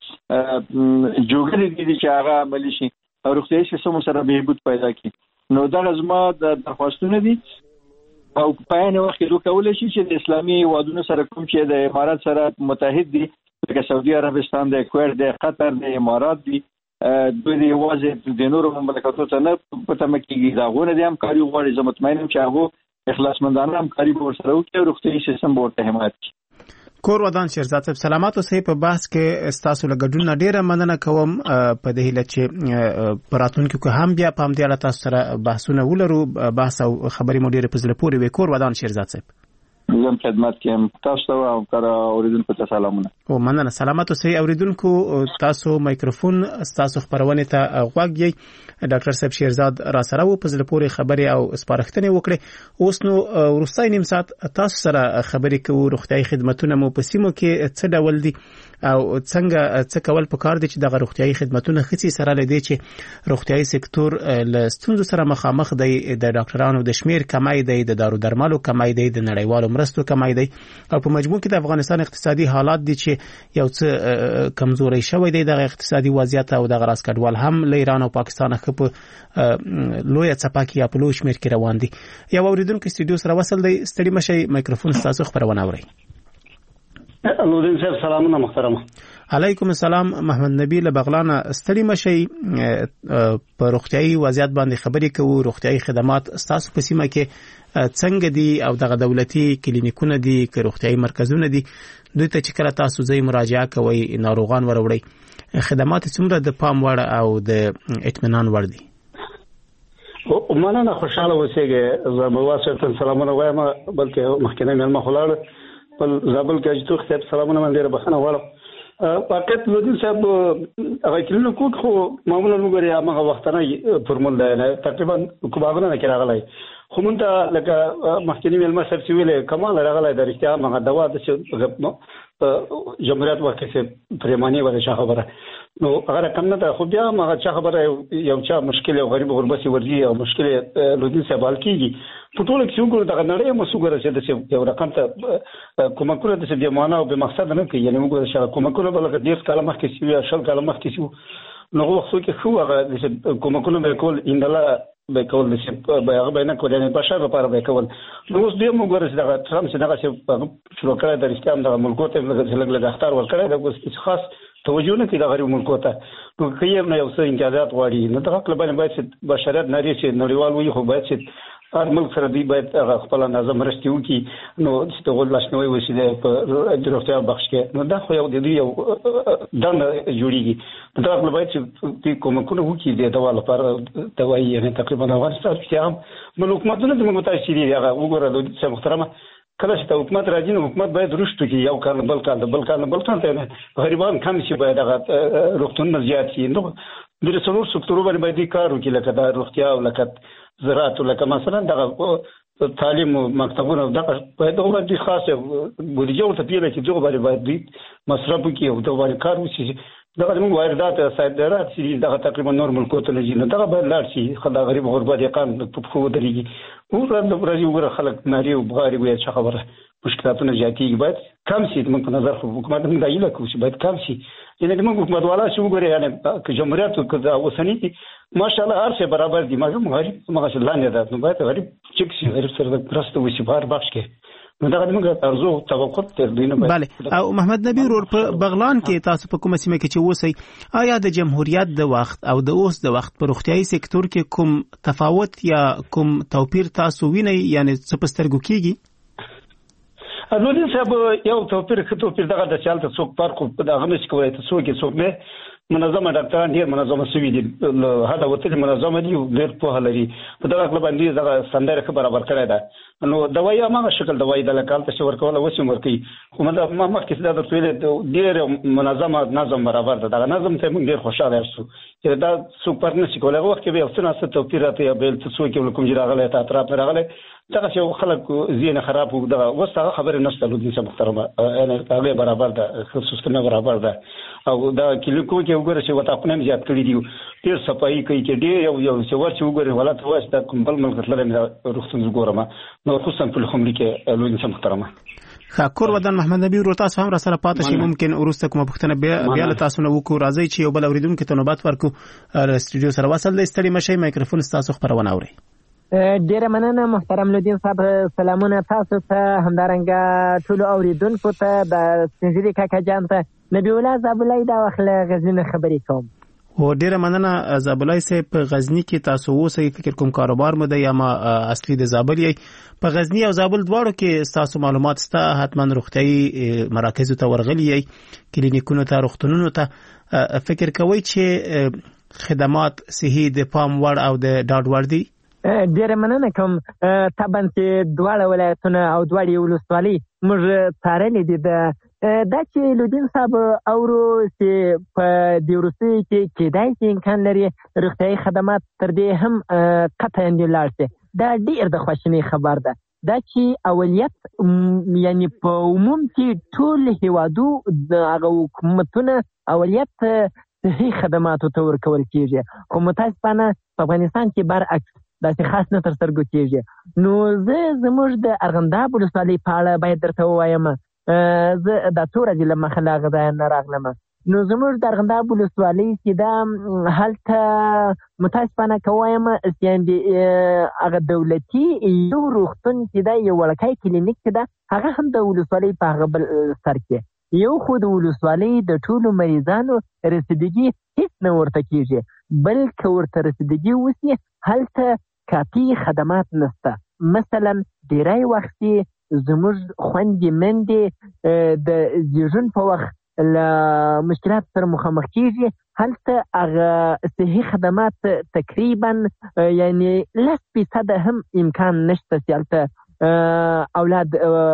باندې جوړې دي چې هغه عملی شي او روغتيایي سیستم سره بهبود پیدا کړي نو دا زما د درخواستونه دي او په عین وخت کې دوی کولای شي چې د اسلامي هیوادونو سره کوم چې د امارات سره متحد دي لکه سعودي عربستان د کویت د قطر د امارات دي دوی د یوازې د نورو مملکتونو ته نه پته مکیږي دا غوونه دي همکاري غواړي زه مطمئن یم چې هغه اخلاصمندانه همکاري به ورسره وکړي او روغتیایي سیستم به ورته حمایت کړي. کور ودان شیرزاد صاحب سلامات اوسئ. په بحث کې ستاسو له ګډون ډیره مننه کوم په دې هیله چې پراتونکو که هم بیا په همدې اړه تاسو سره بحثونه ولرو بحث او خبرې مو ډیره په زړه پورې وي. کور ودان شیرزاد صاحب زم خدمت کوم تاسو ته او کار اوریدونکو ته سلامونه. او مننه سلامات اوسئ اوریدونکو. تاسو مایکروفون تاسو خبرونه ته غوږ یې ډاکټر صاحب شیرزاد را سره و په زړه پورې خبرې او سپارښتنې وکړي. اوس نو ورستای نیم ساعت تاسو سره خبرې کوو. روغتيایي خدماتونه مو په سیمو کې څه ډول دي او څنګه څه کول پکار دي چې دغه روغتيایي خدماتونه خصي سره لدی چې روغتيایي سکتور له ستونزو سره مخامخ دی د ډاکټرانو د شمیر کمای دی د دارو درملو کمای دی د نړیوالو مرستو کمای دی او په مجموع کې د افغانستان اقتصادي حالات دي چې یو څه کمزوري شوی دی د اقتصادي وضعیت او د غراس کډوال هم له ایران او پاکستان څخه په لوی څپاکي په لوی شمیر کې روان دي. یو اوریدونکو استودیو سره وصل دی. ستړي مشي مایکروفون تاسو خبرونه اورئ. نورین صاحب سلامونه محترمه. علیکم السلام. محمد نبی له بغلان. ستړي مشي په روغتيایي وضعیت باندې خبرې کوو. روغتيایي خدمات تاسو په سیمه کې څنګه دي او دغه دولتي کلینیکونه دي که روغتيایي مرکزونه دي دوی ته چې کله تاسو ځای مراجعه کوئ ناروغان وروړي خدمات څومره د پام وړ او د اطمینان وړ دي؟ او مننه خوشاله اوسئ. زه واسطه سلامونه وایم بلکې مخکنه مېلمه خلاړ په زابل کې چې خپل سلامونه باندې بخنه واړم. واقعیت لودین صاحب هغه کلینو کو خو معمولا وګوري هغه وختونه فرمول دی تقریبا کوباغونه نه راغلی خو مونږ لکه مخکنی مېلمه صاحب چې ویلې کمال راغلی د رښتیا هغه دوا د جمهوریت وخت کې پرېماني ولا څه خبره نو هغه رقم نه ده. خو بیا هم هغه چا خبره یو چا مشکل او غریب غربت ورځي او مشکل لودین سبال کیږي په ټول کې وګورو دغه نړۍ مو وګورو چې د یو رقم ته کومکونه د دې معنا او به مقصد نه کوي. یعنی وګورو چې کومکونه بل د ډیر کلمه کې سی شل کلمه کې سی نو وخت کې خو هغه د کومکونه به کول اندلا به کول چې به هغه به نه کول نه بشر لپاره به کول. نو اوس دې موږ ورسې دغه ترام چې دغه چې شروع کړی د اسلام د ملکو ته لږ لږ اختار ورکړی د اوس خاص توجه نه کوي د غریب ملکو ته. نو کیم نه یو څه امتیازات غواړي نو دغه کله باندې باید بشریت نری چې نړیوال وي خو باید چې هر ملک سره دی باید خپل نظم رښتیا وکړي نو چې د غول لاشنوي وسیله په دروغتیا بخش کې نو دا خو یو د دې یو دنه جوړیږي دا خپل باید چې کومکونه وکړي د دوا لپاره دوايي یعنی تقریبا افغانستان کې هم مل حکومتونه د متاسفي دي هغه وګوره د څه محترمه کله چې حکومت راځي نو حکومت باید رښتو کې یو کال بل کال بل کال بل کال ته غریبان کم شي باید هغه روغتون زیات شي نو د رسولور سکتور باندې کار وکړي لکه د روغتیا او لکه زراعت لکه مثلا دغه تعلیم مکتبونه دغه باید هغه د خاصه بودیجه ورته پیله چې دغه باندې باید مصرف وکړي او دغه باندې کار وشي. دغه موږ واردات صادرات چې دغه تقریبا نور ملکو ته نه ځي نو دغه باید لاړ شي خدای غریب غربت یقان په خو درېږي او د ورځې وګوره خلک ناري او بغاري وي چې خبره مشکلاتونه زیاتېږي باید کم شي. موږ په نظر خو حکومت موږ دا ایله کوو چې باید کم شي. یعنی موږ حکومت والا چې وګوره یعنی که جمهوریت او که اوسنی ماشاءالله هر څه برابر دي مګر غریب مغه لاندې ده نو باید غریب چک شي غریب سره پرسته وشي بهر بخش کې نو دا موږ ارزو توقع تر دینه بله. او محمد نبی ور په بغلان کې تاسو په کومه سیمه کې چې وسی آیا د جمهوریت د وخت او د اوس د وخت په روغتيایي سکتور کې کوم تفاوت یا کوم توپیر تاسو وینئ یعنی څه پسترګو کیږي؟ نو دې صاحب یو توپیر خو توپیر دغه د چالت څوک فرق په دغه نشي کوي ته څوک څوک نه منظمه ډاکټران ډیر منظمه سوي دي هدا وته منظمه دي ډیر په لري په دغه خپل باندې دغه سندره خبره برابر کړی ده نو دوايي ما شکل دوايي د لکال ته شور کوله وسیم ورکی خو ما مخکې دا د ټول ډیر منظمه نظم برابر ده دا نظم ته موږ ډیر خوشاله یو چې دا سوپر نشي کولای وخت کې به څه نه توپیر راته بل څه څوک کوم جراغله ته اطراف راغله دغه چې خلک زینه خراب وو دغه وسه خبره نشته لودي چې محترمه یعنی هغه برابر ده خصوصا نه برابر ده او دا کلیکو کې وګوره چې وتا خپل زیات کړی دی ډیر صفایي کوي چې ډیر یو یو څه ورچ وګوره ولات واسطه کوم بل ملک لري رخصت وګورم نو خصوصا په خمري کې لودي چې محترمه خاکور ودان محمد نبی ورو تاسو هم را سره پاتې شي ممکن ورسته کوم پښتنه بیا له تاسو نه وکړو راځي چې یو بل اوریدونکو ته نوبت ورکو استودیو سره وصل د استړي مشي مایکروفون تاسو خبرونه اوري. ډیره مننه محترم لودین صاحب سلامونه تاسو ته همدارنګه ټول اوریدونکو ته د سنجری کاکا جان ته نبی الله زابلای دا وخت غزنی خبرې کوم. و ډیره مننه زابلای سه په غزنی کې تاسو وسه فکر کوم کاروبار مده یا ما اصلي د زابل یې په غزنی او زابل دواړو کې تاسو معلومات ستا حتما روغتيایي مراکز ته ورغلي یې کلینیکونو ته روغتونونو ته فکر کوي چې خدمات صحي د پام وړ او د ډاډ وړ دي. ډیره مننه کوم طبعا چې دواړه ولایتونه او دواړه ولسوالۍ موږ څارلې دي د دا چې لودین صاحب اورو چې په دې وروستي کې کېدای شي امکان لري روغتیایي خدمات تر دې هم قطعا لاړ شي دا ډیر د خوشحالۍ خبر ده دا چې اولیت یعنی په عموم کې ټول هیوادو د هغه حکومتونه اولیت صحي خدماتو ته ورکول کېږي خو متاسفانه په افغانستان کې برعکس داسې خاص نه تر سترګو کېږي. نو زه زموږ د ارغنداب ولسوالۍ په اړه باید درته ووایم زه دا څو ورځې له مخه له هغه ځایه نه راغلم نو زموږ د ارغنداب ولسوالۍ چې دا هلته متاسفانه که ووایم هغه دولتي یو روغتون چې دا یو وړکی کلینیک چې ده هغه هم د ولسوالۍ په هغه بل سر کې یو خو د ولسوالۍ د ټولو مریضانو رسیدګي هیڅ نه ورته کېږي بل که ورته رسیدګي وسي هلته کافي خدمات نشته مثلا ډیری وخت زموږ خویندې میندې د زیږون په وخت له مشکلات سره مخامخ کېږي هلته هغه صحي خدمات تقریبا یعنی لس فیصده هم امکان نشته چې هلته اولاد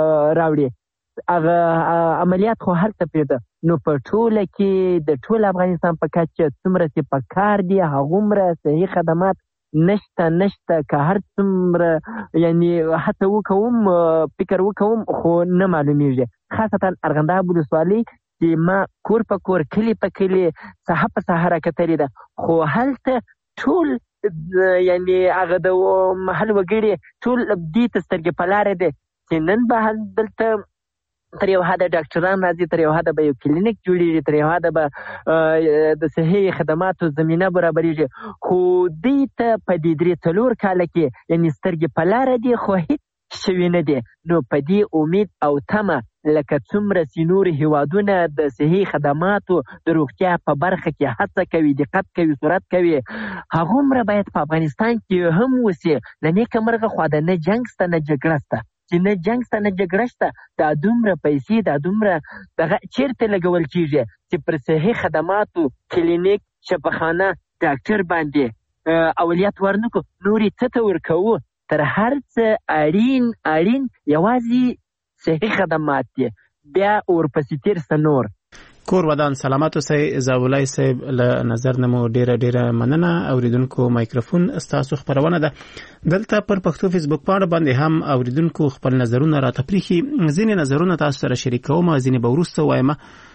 راوړي هغه عملیات خو هلته پرېږده نو په ټوله کې د ټول افغانستان په کچه څومره چې په کار دي هغومره صحي خدمات نشته نشته که هر څومره یعنی حتی وکوم فکر وکوم خو نه معلومیږي خاصتا ارغنداب ولسوالۍ چې ما کور په کور کلی په کلی ساحه په ساحه راکتلې ده، خو هلته ټول یعنی هغه د محل وګړي ټول دې ته سترګې په لاره دي چې نن به دلته تر یو حده ډاکټران راځي، تر یو حده به یو کلینیک جوړېږي، تر یو حده به د صحي خدماتو زمینه برابرېږي، خو دې ته په دې درې څلور کاله کې یعنی سترګې په لاره دي خو هېڅ شوي نه دي. نو په دې امید او تمه لکه څومره چې نور هیوادونه د صحي خدماتو د روغتیا په برخه کې هڅه کوي، دقت کوي، سرعت کوي، هغومره باید په افغانستان کې هم وسي. له نیکه مرغه خوا د نه جنګ شته نه جګړه شته، چې نه جنګ شته نه جګړه شته، دا دومره پیسې دا دومره دغه چیرته لګول کېږي چې پر صحي خدماتو کلینیک، شفاخانه، ډاکټر باندې اولیت ورنکو، نورې څه ته ورکوو؟ تر هر څه اړین اړین یوازې صحي خدمات دي، بیا ورپسې تیر څه نور. کور ودان سلامت اوسئ. زاولای صاحب له نظر نه مو ډیره ډیره مننه. اوریدونکو مایکروفون ستاسو خبرونه ده. دلته پر پښتو فیسبوک باندې باندې هم اوریدونکو خپل نظرونه راته پریخي. ځینې نظرونه تاسو سره شریکوم، ځینې به وروسته وایم.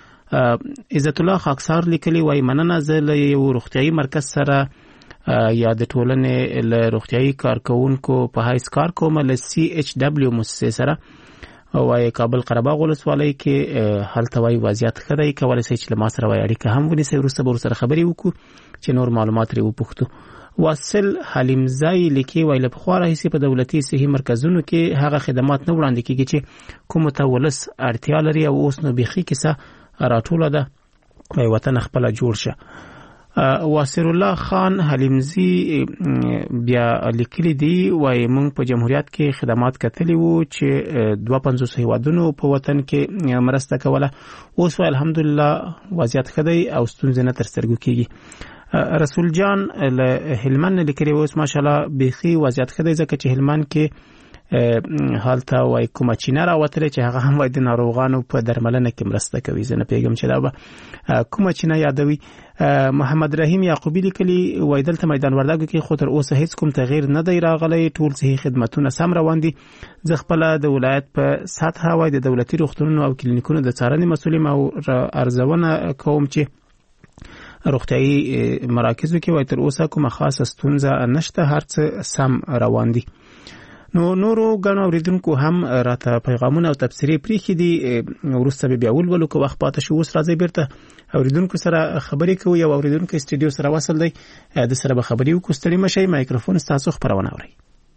عزت الله خاکسار لیکلی وایي مننه، زه له یو روغتیایي مرکز سره یا د ټولنې له روغتیایي کارکوونکو په حیث کار کوم، له سی ایچ ډبلیو مؤسسې سره وایي کابل قره باغ ولسوالۍ کې هلته وایي وضعیت ښه دی، کولی شئ چې له ما سره وایي اړیکه هم ونیسئ، وروسته به ورسره خبرې وکړو چې نور معلومات ترې وپوښتو. واصل حلیمزی لیکي وایي له پخوا راهیسې په دولتي صحي مرکزونو کې هغه خدمات نه وړاندې کېږي چې کومو ته ولس اړتیا لري، او اوس نو بیخي کیسه راټوله ده، وایي وطن خپله جوړ شه. واسر الله خان حلیمزی بیا لیکلی دی وایي موږ په جمهوریت کې خدمات کتلی وو چې دوه پنځوس هیوادونو په وطن کې مرسته کوله، اوس وایي الحمدلله وضعیت ښه دی او ستونزې نه تر سترګو کېږي. رسول جان له هلمند لیکلی اوس ماشاءالله بیخي وضعیت ښه دی، ځکه چې هلمند کې حالته وایي کومه چینه راوتلې چې هغه هم وایي د ناروغانو په درملنه کې مرسته کوي. زه نه پوهېږم چې دا به کومه چینه یادوي. محمد رحیم یعقوبي لیکلي وایي دلته میدان وردګو کې خو تر اوسه هیڅ کوم تغییر نه دی راغلی، ټول صحي خدمتونه سم روان دي. زه خپله د ولایت په سطحه وایي د دولتي روغتونونو او کلینیکونو د څارنې مسؤل یم او ارزونه کوم چې روغتیایي مراکزو کې وایي تر اوسه کومه خاصه ستونزه نشته، هر څه سم روان دي. نو نورو ګڼو اوریدونکو هم راته پیغامونه او تبصرې پریښي دي، وروسته به بیا ولولو که وخت پاته شو. اوس راځئ بیرته اوریدونکو سره خبرې کوو. یو اوریدونکی سټوډیو سره وصل دی، د سره به خبرې وکړو. ستړي مه شئ، مایکروفون ستاسو خپرونه اورئ.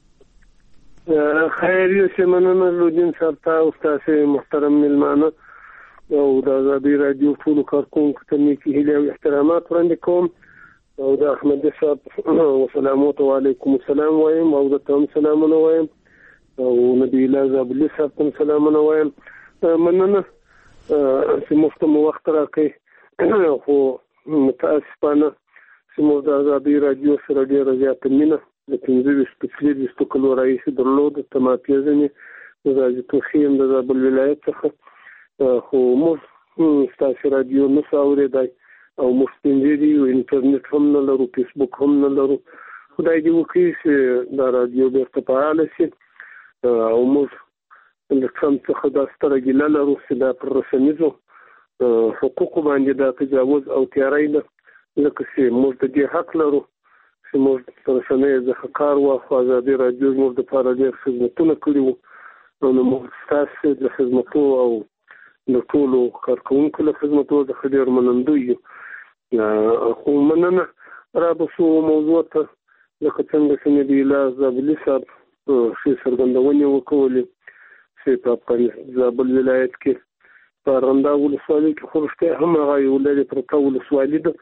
خیر یوسې مننه لودین صاحب ته او ستاسې محترم میلمانه او د ازادۍ راډیو ټولو کارکوونکو ته نیکې هیلې او احترامات وړاندې کوم، او د احمد صاحب وسلامات وعلیکم السلام وایم، او د تم سلامونه وایم، او نبی الله زابلی صاحب تم سلامونه وایم. مننه چې مفته مو وخت راکړئ، خو متاسفانه چې موږ د ازادۍ راډیو سره ډېره زیاته مینه د پنځه ویشتو څلېرویشتو کلو راهیسې درلوده. ته ما پېژنې، زه حاجي توخي یم د زابل ولایت څخه، خو موږ ستاسې راډیو نه څه اورېدی او موږ سپینځیري یو، انټرنیټ هم نه لرو، فیسبوک هم نه لرو. خدای دې وکړي چې دا راډیو بیرته فعاله شي، او موږ له ټرمپ څخه دا ستره ګیله لرو چې دا پر رسنیزو حقوقو باندې دا تجاوز او تیاری ده، ځکه چې موږ د دې حق لرو چې موږ په رسنیو څخه کار واخلو. ازادي راډیو موږ دپاره ډېر خدمتونه کړي وو، نو موږ ستاسې د خدمتو او د ټولو کارکوونکو له خدمتو څخه ډېر منندوی یو. خو مننه را به شو موضوع ته، لکه څنګه چې نبي الله زابلي صاحب ښې څرګندونې وکولې چې په افغانستان زابل ولایت کې په ارغنداب ولسوالۍ کې خو رښتیا هم هغه یو لرې پرته ولسوالي ده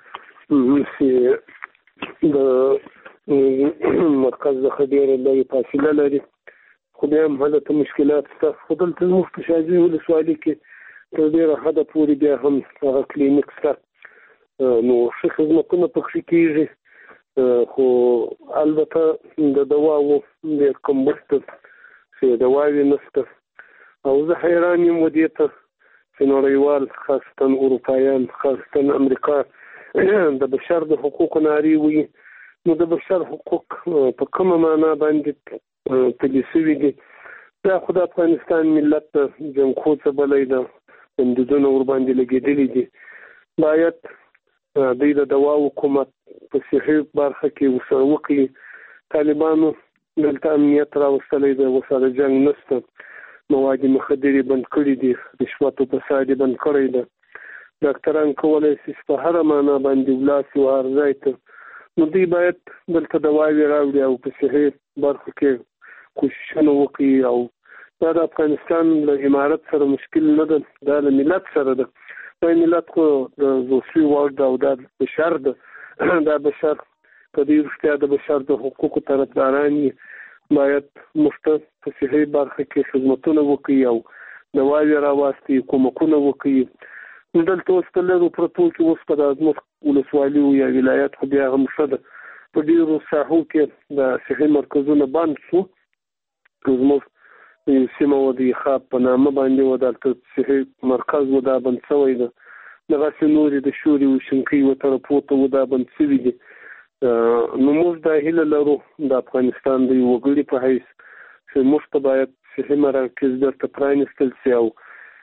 چې د مرکز څخه ډېره لرې فاصله لري، خو بیا هم هلته مشکلات شته. خو دلته زموږ په شاجوی ولسوالۍ کې تر ډېره حده پورې بیا هم هغه کلینیک شته، نو ښه خدمتونه پکې کېږي، خو البته د دواو ډېر کمبود ده چې دواوې نشته. او زه حیران یم ودې ته چې نړیوال خاصتا اروپایان خاصتا امریکا د بشر د حقوقو نارې وي، نو د بشر حقوق په کومه معنا باندې پلي شوي دي؟ دا خو د افغانستان ملت جنګ خوڅه بلی ده، بندیزونه ور باندې لګېدلي دي. باید دوی د دوا حکومت په صحي برخه کې ورسره وکړي. طالبانو دلته امنیت راوستلی دی، ورسره جنګ نشته، مواد مخدرې بند کړي دي، رشوت او فساد بند کړی دی. ډاکټران کولی شي په هره معنا باندې ولاړ شي او هر ځای ته، نو دوی باید دلته دواوې راوړي او په صحي برخو کې کوششونه وکړي. او دا د افغانستان له امارت سره مشکل نه ده، دا له ملت سره ده. دا ملت خو د زوسوي وړ ده او دا بشر ده. دا بشر که دوی رښتیا د بشر د حقوقو طرفداران وي، باید مفته په صحي برخه کې خدمتونه وکړي او دواوې راواستي، کومکونه وکړي. دلته اوس په لږو پرتو کې اوس په د زموږ ولسوالي یا ولایت خو بیا هم ښه ده، په ډېرو ساحو کې د صحي مرکزونه بند شو. زموږ سیمه و د خاب په نامه باندې و دلته صحي مرکز و دا بند شوی ده. دغسې نورې د شوري و شنکۍ و طرفو ته و دا بند شوي دي. نو موږ دا هیله لرو د افغانستان د یو وګړي په حیث چې موږ ته باید صحي مراکز بیرته پرانیستل شي او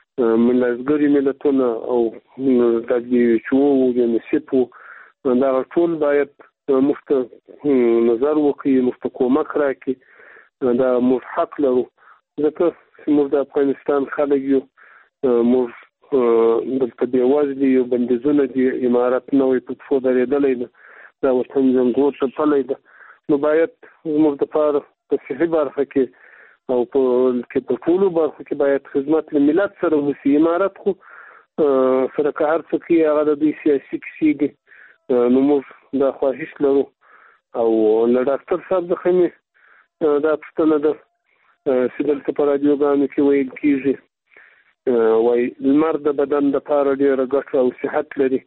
ملګري ملتونه او دبلیو ایچ او او یونیسف دا ټول باید موږ ته نظر وکړي، موږ ته کومک راکړي. دا موږ حق لرو ځکه چې موږ د افغانستان خلک یو، موږ دلته بېوزلي یو، بندیزونه دي، امارت نوی په پښو درېدلی ده، دا وطن زنګور ځپلی ده. نو باید زموږ دپاره په صحي برخه کې او په کې په ټولو برخو کې باید خدمت له ملت سره وشي. امارت خو سره که هر څه کوي هغه د دوی سیاسي کیسې دي. نو موږ دا خواهش لرو او له ډاکټر صاحب څخه مې دا پوښتنه ده چې دلته په راډیوګانو کې ویل کېږي، وایي لمر د بدن دپاره ډېره ګټه او صحت لري.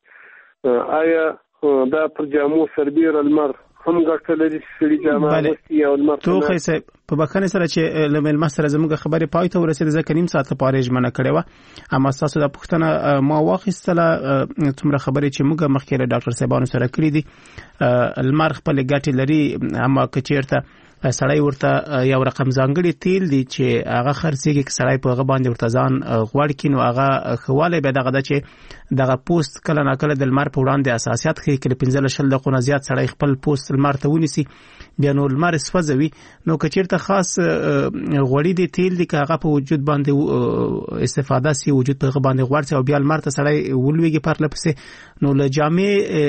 آیا دا پر جامو سربیره لمر هم ګټه لري چې سړي جامه اغوستي او لمر توخی صاحب په بخښنې سره چې له مېلمه سره زموږ خبرې پای ته ورسېده، ځکه نیم ساعت لپاره یې ژمنه کړې وه، اما ستاسو دا پوښتنه ما واخیستله. څومره خبرې چې موږ مخکې له ډاکټر صاحبانو سره کړي دي، لمر خپلې ګټې لري، اما که چېرته سړی ورته یو رقم ځانګړي تیل دي چې هغه خرڅېږي، که سړی په هغه باندې ورته ځان غوړ کړي، نو هغه ښه والی بیا دغه ده چې دغه پوست کله ناکله د لمر په وړاندې حساسیت ښیي. کله پنځه له شل دقیقو نه زیات سړی خپل پوست لمر ته ونیسي، بیا نو لمر سوځوي. نو که چېرته خاص غوړي دي، تیل دي، که هغه په وجود باندې استفاده سي، وجود په هغه باندې غوړ سي او بیا لمر ته سړی ولوېږي پرله پسې، نو له جامې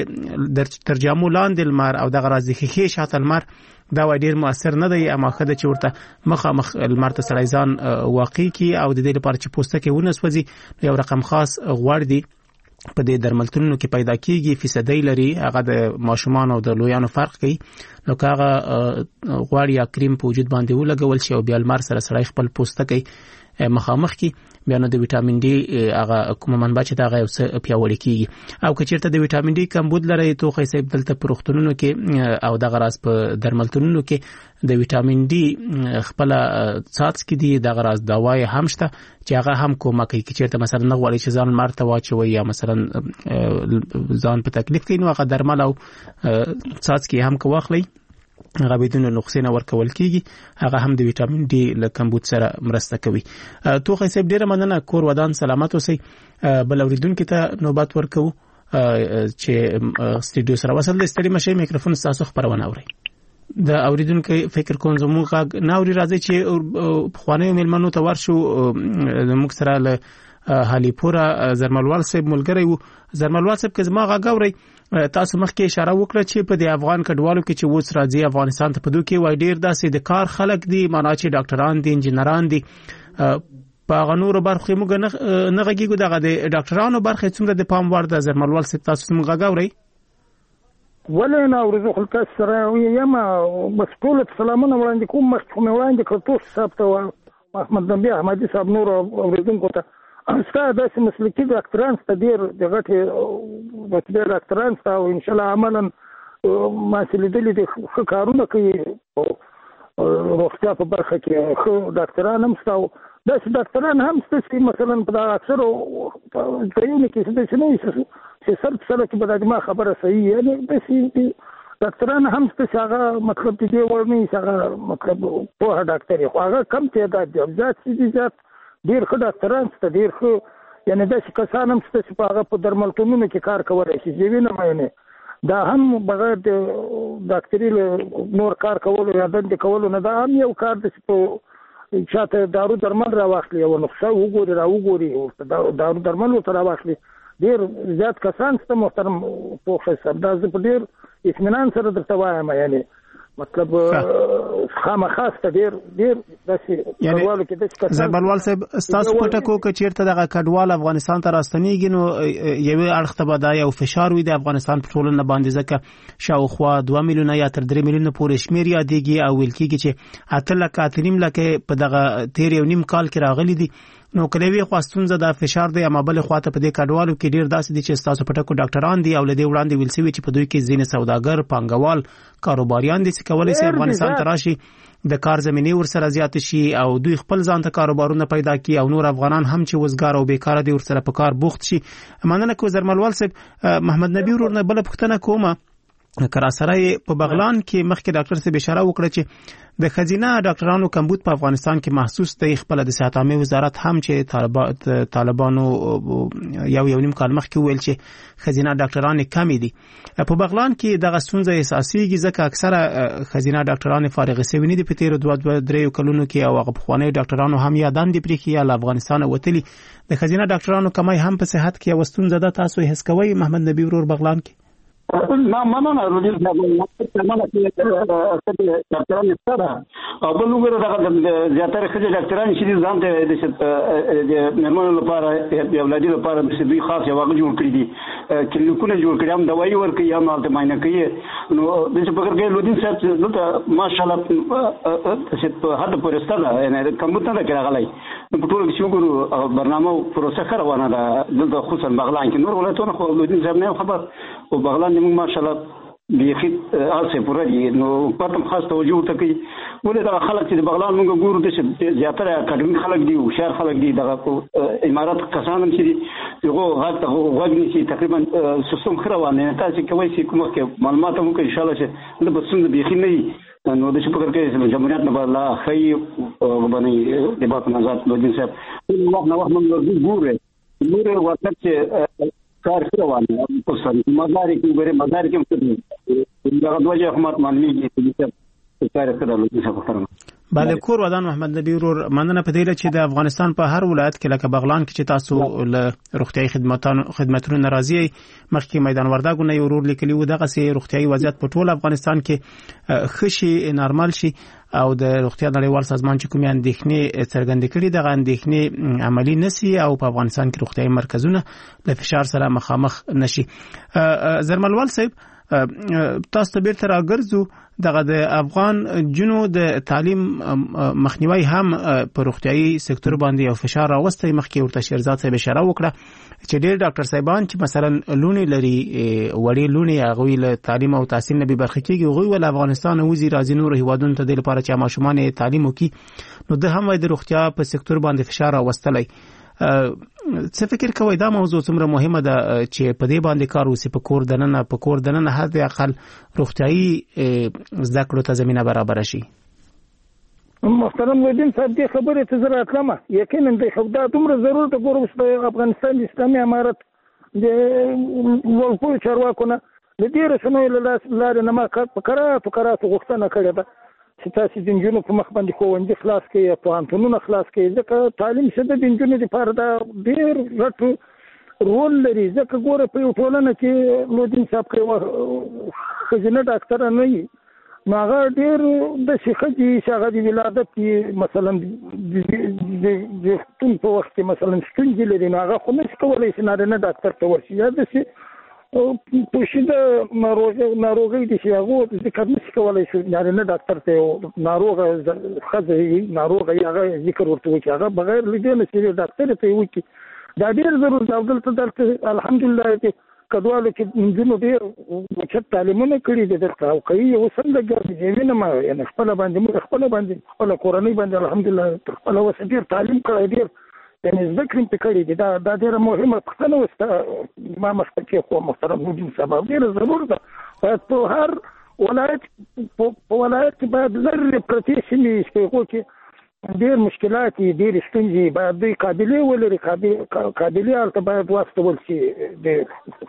تر جامو لاندې لمر او دغه راز د ښیښې شاته لمر دا وای ډیر موثر نه دی. اما خده چې ورته مخامخ لمر ته سړی ځان واقع کی او د دې لپاره چې پوسته کې ونه سوځي، یو رقم خاص غوړ دی په دې درملتونونو کې پیدا کیږي، فیصدي لري، هغه د ماشومان او د لویانو فرق کوي. نو که هغه غوړ یا کریم په وجود باندې ولګول شي او بیا لمر سره سړی خپل پوسته کې مخامخ کی، بیا نو د وټامین ډي هغه کومه منبع چې دا هغه پیاوړی کیږي. او که چیرته د وټامین ډي کمبود لري، توخی صاحب دلته په روغتونونو کې او دغه راز په درملتونونو کې د وټامین ډي خپل څاڅکي دي، دغه راز دواي هم شته چې هغه هم کومه کوي. که چیرته مثلا نه غواړي چې ځان مرته واچوي یا مثلا ځان په تکلیف کې، نو هغه درمل او څاڅکي هم کوخلي، هغه بدون نقصې نه ورکول کیږي، هغه هم د وټامین ډي له کمبود سره مرسته کوي. توخی صاحب ډیره مننه، کور ودان سلامت اوسئ. بل اوریدونکو ته نوبت ورکو چې سټډیو سره وصل دي، ستړي مشه، میکروفون تاسو خبرونه اوري. د اوریدونکو فکر کوم زموږ ناوري راځي چې خوانیو ملمنو ته ورشو. موږ سره له هالیپورا زرملوال صاحب ملګری وو. زرملوال صاحب که زما غاګوري، تاسو مخکې اشاره وکړه چې په دې افغان کډوالو کې چې وڅ راځي افغانستان ته په دوه کې وای ډیر داسې د کار خلک دي، معنا چې ډاکټران دي، انجنیران دي. په غنورو برخه موږ نه غږیږو، دغه د ډاکټرانو برخه څومره د پام وړ ده. زرملوال صاحب تاسو موږ غاګوري ولې نه ورزو خلک سره یم بس ټول سلامونه وړاندې کوم، مخکې مې وړاندې کړ تاسو صاحب ته احمد نبی احمدي صاحب نور اوریدونکو ته استا داسې مسلکي ډاکټران ست ډیر د غټي وکیل ډاکټران ست او ان شاء الله عملاً مسلې دي د کارونه کوي روغتیا په برخه کې خو ډاکټران هم ست او داسې ډاکټران هم ست چې مثلا په اکثر ځایونو کې څه څه نه چې سر سره کې به د ما خبره صحیح یعنی داسې ډاکټران هم ست چې هغه مطلب دې ورني هغه مطلب په ډاکټر خو هغه کم تعداد دي، ځات چې ځات ډیر ښه ډاکټران ست ډیر ښه یعنی داسې کسان هم شته چې په هغه په درملتونونو کې کار کولی شي چې وینم یعنې دا هم بغیر د ډاکټري نور کار کولو یا دندې کولو نه دا هم یو کار دی چې په چاته دارو درمل راواخلي یوه نقشه وګوري را وګوري دارو درمل ورته راواخلي. ډېر زیات کسان شته محترم پوخ صاحب دا زه په ډېر اطمینان سره درته وایم یعنی مطلب خامخا ست ډېر ډېر داسې کډوالو کې داسې کسان زربلوال صاحب ستاسو په ټکو که چېرته دغه کډوال افغانستان ته راستنېږي نو یوې اړخ ته به دا یو فشار وي د افغانستان په ټولنه باندې ځکه شاوخوا دوه میلیونه یا تر درې میلیونه پورې شمېر یادېږي او ویل کېږي چې اته لکه اته نیم لکه په دغه تېر یو نیم کال کې راغلي دي. نو کله وی خو ستونزه د فشار دی اما بل خواته په دې کډوالو کې ډیر داسې دي چې ستاسو په ټکو ډاکټران دي او لدې وړاندې ویل سوي چې په دوی کې ځینې سوداګر پانګوال کاروباریان دي چې کولای شي افغانستان ته راشي د کار زمینه ورسره زیات شي او دوی خپل ځان ته کاروبارونه پیدا کړي او نور افغانان هم چې وزګار او بیکاره دي ورسره په کار بوخت شي. مننه کو زرملوال صاحب. محمد نبی ورور نه بل پښتنه کومه کراسرای په بغلان کې مخکې ډاکټر صاحب اشاره وکړه چې د خزینه ډاکټرانو کمبود په افغانستان کې محسوس دی. خپل د صحت عامه وزارت هم چې طالبانو یو یو نیم کال مخکې ویل چې خزینه ډاکټران کم دي. په بغلان کې دغه ستونزه اساسيږي ځکه اکثره خزینه ډاکټران فارغ شوي نه دي په تیر دوه دوه درې کلونو کې او هغه پخوانی ډاکټرانو هم یادان دي پرې کې یا افغانستان وتلي. د خزینه ډاکټرانو کمای هم په صحت کې یو ستونزه ده. تاسو هیڅ کوي محمد نبی ورور بغلان کې؟ ما مننه روډیل صاحب مننه چې ډاکټران ستاره او بل وګوره دا زیاتره خځې ډاکټران چې ځان ته د نرمونو لپاره د اولادي لپاره د دوی خاص یو واغ جوړ کړی دي کلینیکونه جوړ کړي هم دوايي ورکوي هم مالته معاینه کوي. نو د څه په کې لودین صاحب دلته ماشاءالله چې په حد پورې ستاره یعنی کمپیوټر نه راغلی په ټول کې وګورو برنامه پروسه روانه ده دلته خصوصا بغلان کې. نور ولایتونه خو لودین صاحب نه خبر او بغلان موږ ماشاءالله بيخي اسه پوره دي نو پاتم خاص توجه ته کوي. ولې دا خلک چې بغلان موږ ګورو د زیاتره اکاډمیک خلک دي او شهر خلک دي دغه امارات کسان هم چې دي یو غاټه غوږی چې تقریبا سیستم خروانه تاسو کوي چې کومه کې معلومات مو کې ان شاء الله چې د بسنده بيخي نه نو د څه په کې چې جمهوریت نه بل خي او باندې د بات نظر لوجین صاحب نو نو موږ ګورو ګورو وخت چې کار روانه په سن مداري کې ګوره مداري کې دا دوه حکومت معلومي چې کار کړل چې څه وکړم. بله کور ودان محمد نبی ورور مننه په دې چې د افغانستان په هر ولایت کې لکه بغلان کې چې تاسو له روغتيایي خدماتو خدماتونو ناراضي مخکې میدان وردګو نه ورور لیکلی و دغه سي روغتيایي وضعیت په ټول افغانستان کې خشي نارمل شي او د روغتیا نړیوال سازمان چې کومې اندېښنې څرګندې کړي دغه اندېښنې عملی نشي او په افغانستان کې روغتيایي مرکزونه له فشار سره مخامخ نشي. زرملوال صاحب تاسو ته بیرته راګرځو دغه د افغان جنو د تعلیم مخنیوي هم په روغتيایي سکتور باندې یو فشار راوستي. مخکې ورته شیرزاد صاحب اشاره وکړه چې ډېر ډاکټر صاحبان چې مثلا لونی لري وړي لونی هغه له تعلیم او تحصیل نه به برخه کېږي هغه ول افغانستان وزیر راځي نور هیوادونو ته د لپاره چې ماشومان تعلیم وکي نو د هم د روغتیا په سکتور باندې فشار راوستلی. څه فکر کوئ دا موضوع څومره مهمه ده چې په دې باندې کار وسی په کور دننه په کور دننه حد اقل روغتيایي زده کړو ته زمينه برابر شي؟ محترم ودین صاحب دې خبرې ته زه راتلم یقینا د خدای دومره ضرورت ګورم چې افغانستان د اسلامي امارت د ولکو چارواکو نه د دې رسنیو له لارې نه ما په کراتو کراتو غوښتنه کړې ده چې تاسو د نجونو په مخ باندې ښوونځي خلاص کړئ پوهنتونونه خلاص کړئ ځکه تعلیم شته د نجونو لپاره دا ډېر غټ رول لري. ځکه ګوره په یو ټولنه کې لودین صاحب کې ښځینه ډاکټره نه وي نو هغه ډېر داسې ښځې چې هغه د ولادت کې مثلا د ستون په وخت کې مثلا ستونزې لري نو هغه خو نشي کولی چې نارینه ډاکټر ته ورشي یا داسې پوشیده ناروغۍ دي چې هغه ذکر نشي کولی شي نارینه ډاکټر ته ناروغه ښځه ناروغه هغه ذکر ورته وکړي هغه بغیر له دې نه چې ډاکټر ته وکړي دا ډېر ضروري ده. دلته دلته الحمدلله چې کډوالو کې نجونو ډېر اوچت تعلیمونه کړي دي درته او کوي اوس هم لږ وینم یعنې خپله باندې موږ خپله باندې خپله کورنۍ باندې الحمدلله تر خپله اوس ډېر تعلیم کړی ډېر یعنې زده کړې پرې کړي دي. دا دا ډېره مهمه پوښتنه وسته ما مخکې کېښوه محترم لودین صاحب ډېره ضرور ده باید په هر ولایت په ولایت کې باید لرې پرتې سیمې چې په هغو کې ډېر مشکلات ډېر ستونزې باید دوی قابلیت ولري قابلیت هلته باید واستول شي د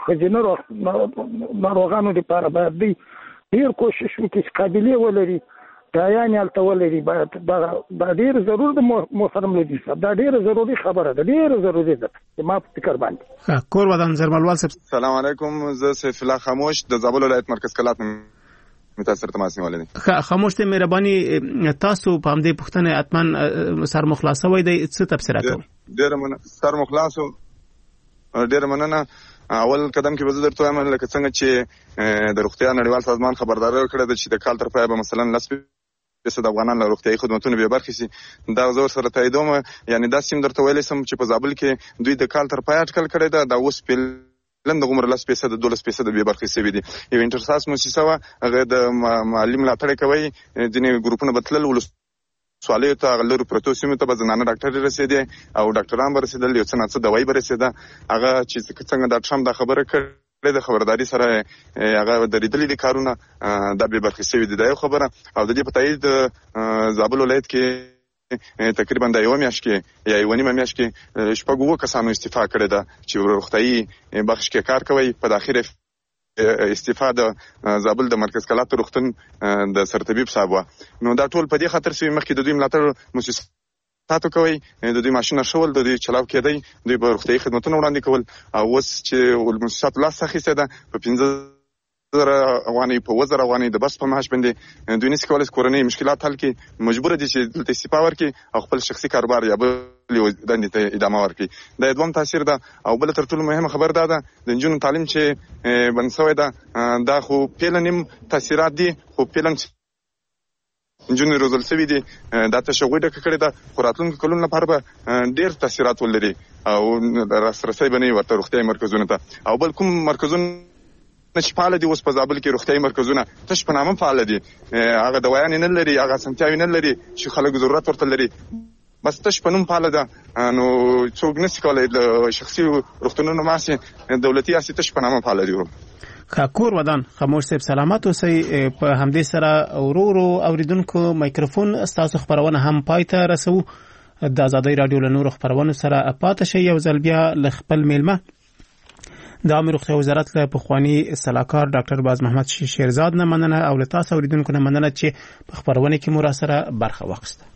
ښځینه ناروغانو لپاره باید دوی ډېر کوشش وکړي چې قابلیت ولري دایانې هلته ولري باید دا ډېر ضرور ده محترم لودین صاحب دا ډېره ضروري خبره ده ډېره ضروري ده زما په فکر باندې کور ودان زرملوال صاحب سلام علیکم زه سیف الله خاموش د زابل ولایت مرکز کلات متاثر تماس نیولې دي خاموش ته مهرباني تاسو په همدې پوښتنه اتمن سر مخلاصه وای دی څه تفسیر کوي ډېر من سر مخلاصو ډېر مننه اول قدم کې به زه درته وایم لکه څنګه چې د روغتیا نړیوال سازمان خبرداری ورکړی ده چې د کال تر پایه به مثلا لس فیصد افغانان له روغتیایي خدمتونو بې برخې شي دا زه ورسره تاییدوم یعنې داسې هم درته ویلی سم چې په زابل کې دوی د کال تر پایه اټکل کړی ده دا اوس لن د عمر لس فیصد دولس فیصد به برخې سوي دي یو انټرساس موسسه وا هغه د مالی ملاتړ کوي ځینې ګروپونه بتلل ولس سوالیو ته غلر پروتو سیمه ته بزنانه ډاکټر رسیدي او ډاکټران برسیدل یو څه نه څه دوايي برسیده هغه چې څنګه د ټرم د خبره کړې د خبرداري سره هغه درېدلې دي کارونه د به برخې سوي دي دا یو خبره او د دې په تایید زابل ولایت کې تقریبا د یو میاشت کې یا یو نیمه میاشت کې شپږ اووه کسانو استعفا کړې ده چې روغتیایي بخش کې کار کوي په داخله استعفا د زابل د مرکز کلات روغتون د سرطبيب صاحب نو دا ټول په دې خاطر چې مخکې د دوی ملاتړ مؤسساتو کوي د دوی ماشين شول د دوی چلاو کېدی دوی په روغتیایي خدماتو وړاندې کول او اوس چې مؤسسات لاس اخیسته ده په پنځه زره افغانۍ په وزر افغانۍ د بس په معاش باندې دوی نشي کولای کورنۍ مشکلات حل کړي مجبور دي چې دلته استعفا ورکړي او خپل شخصي کاروبار یا بل دندې ته ادامه ورکړي دا دوم تاثیر ده او بل تر ټولو مهمه خبر ده د انجونو تعلیم چې بنسوي ده دا خو پیلنیم تاثیرات دي خو پیلن انجونو روزل سوي دي دا تشویق ډکه کړې ده خو راتلونکو کلونو لپاره به ډېر تاثیرات ولري او راسرسي بنوي ورته روغتیایي مرکزونو ته او بل کوم مرکزونه چې فعال دي اوس په زابل کې روغتیایي مرکزونه تش په نامه فعال دي هغه دوايان نه لري هغه سنتیاوي نه لري چې خلک ضرورت ورته لري بس تش په نوم فعال ده نو څوک نشي کولای د شخصي روغتونونو ماسي دولتي اساس تش په نامه فعال دي کور ودان خاموش صاحب سلامات اوسئ په همدې سره ورو ورو اوریدونکو مایکروفون ستاسو خبرونه هم پای ته رسو د آزادۍ رادیو له نورو خبرونو سره پاتې شئ یو ځل بیا له خپل میلمه د عامه روغتیا وزارت له پخوانی سلاکار ډاکټر باز محمد شیرزاد نه مننه او له تاسو اوریدونکو نه مننه چې په خبرونه کې مو را سره برخه واخیسته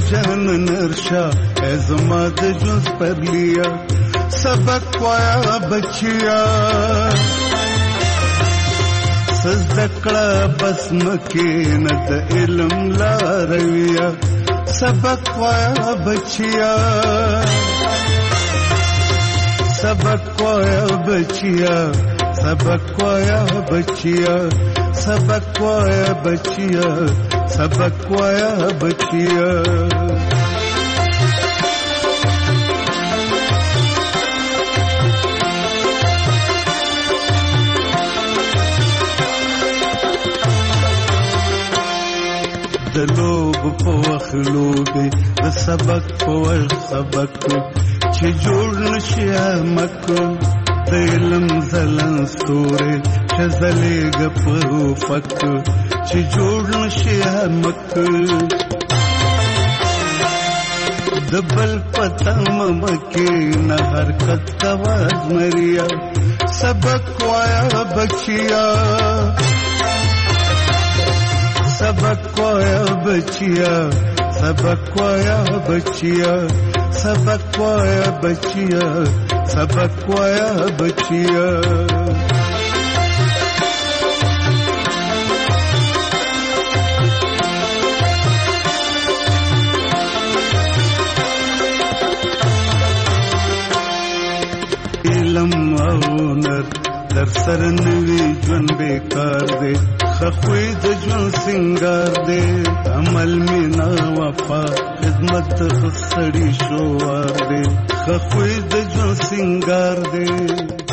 جان نرشا ازما د جوز پر لیا سبق وایا بچیا سزدکړه بس مکه نه د علم لارویا سبق وایا بچیا سبق وایا بچیا سبق وایا بچیا سبق وایا بچیا سبق وایا بچیا د لوب په وخت لوبې د سبق په وخت سبق چې جوړ نشي مک د علم زلن ستوري چې زلېږ په فک چې جوړ نشي مک د بل پتم مکه نه حرکت کواز مریا سبق وایا بچیا سبق وایا بچیا سبق وایا بچیا سبق وایا بچیا سبق وایا بچیا علم او نر در سر نوی ژوند بیکار دی خخوی د ژوند سنگار دی عمل مینا وفا خدمت خسړی شوار دی خخوی د ژوند سنگار دی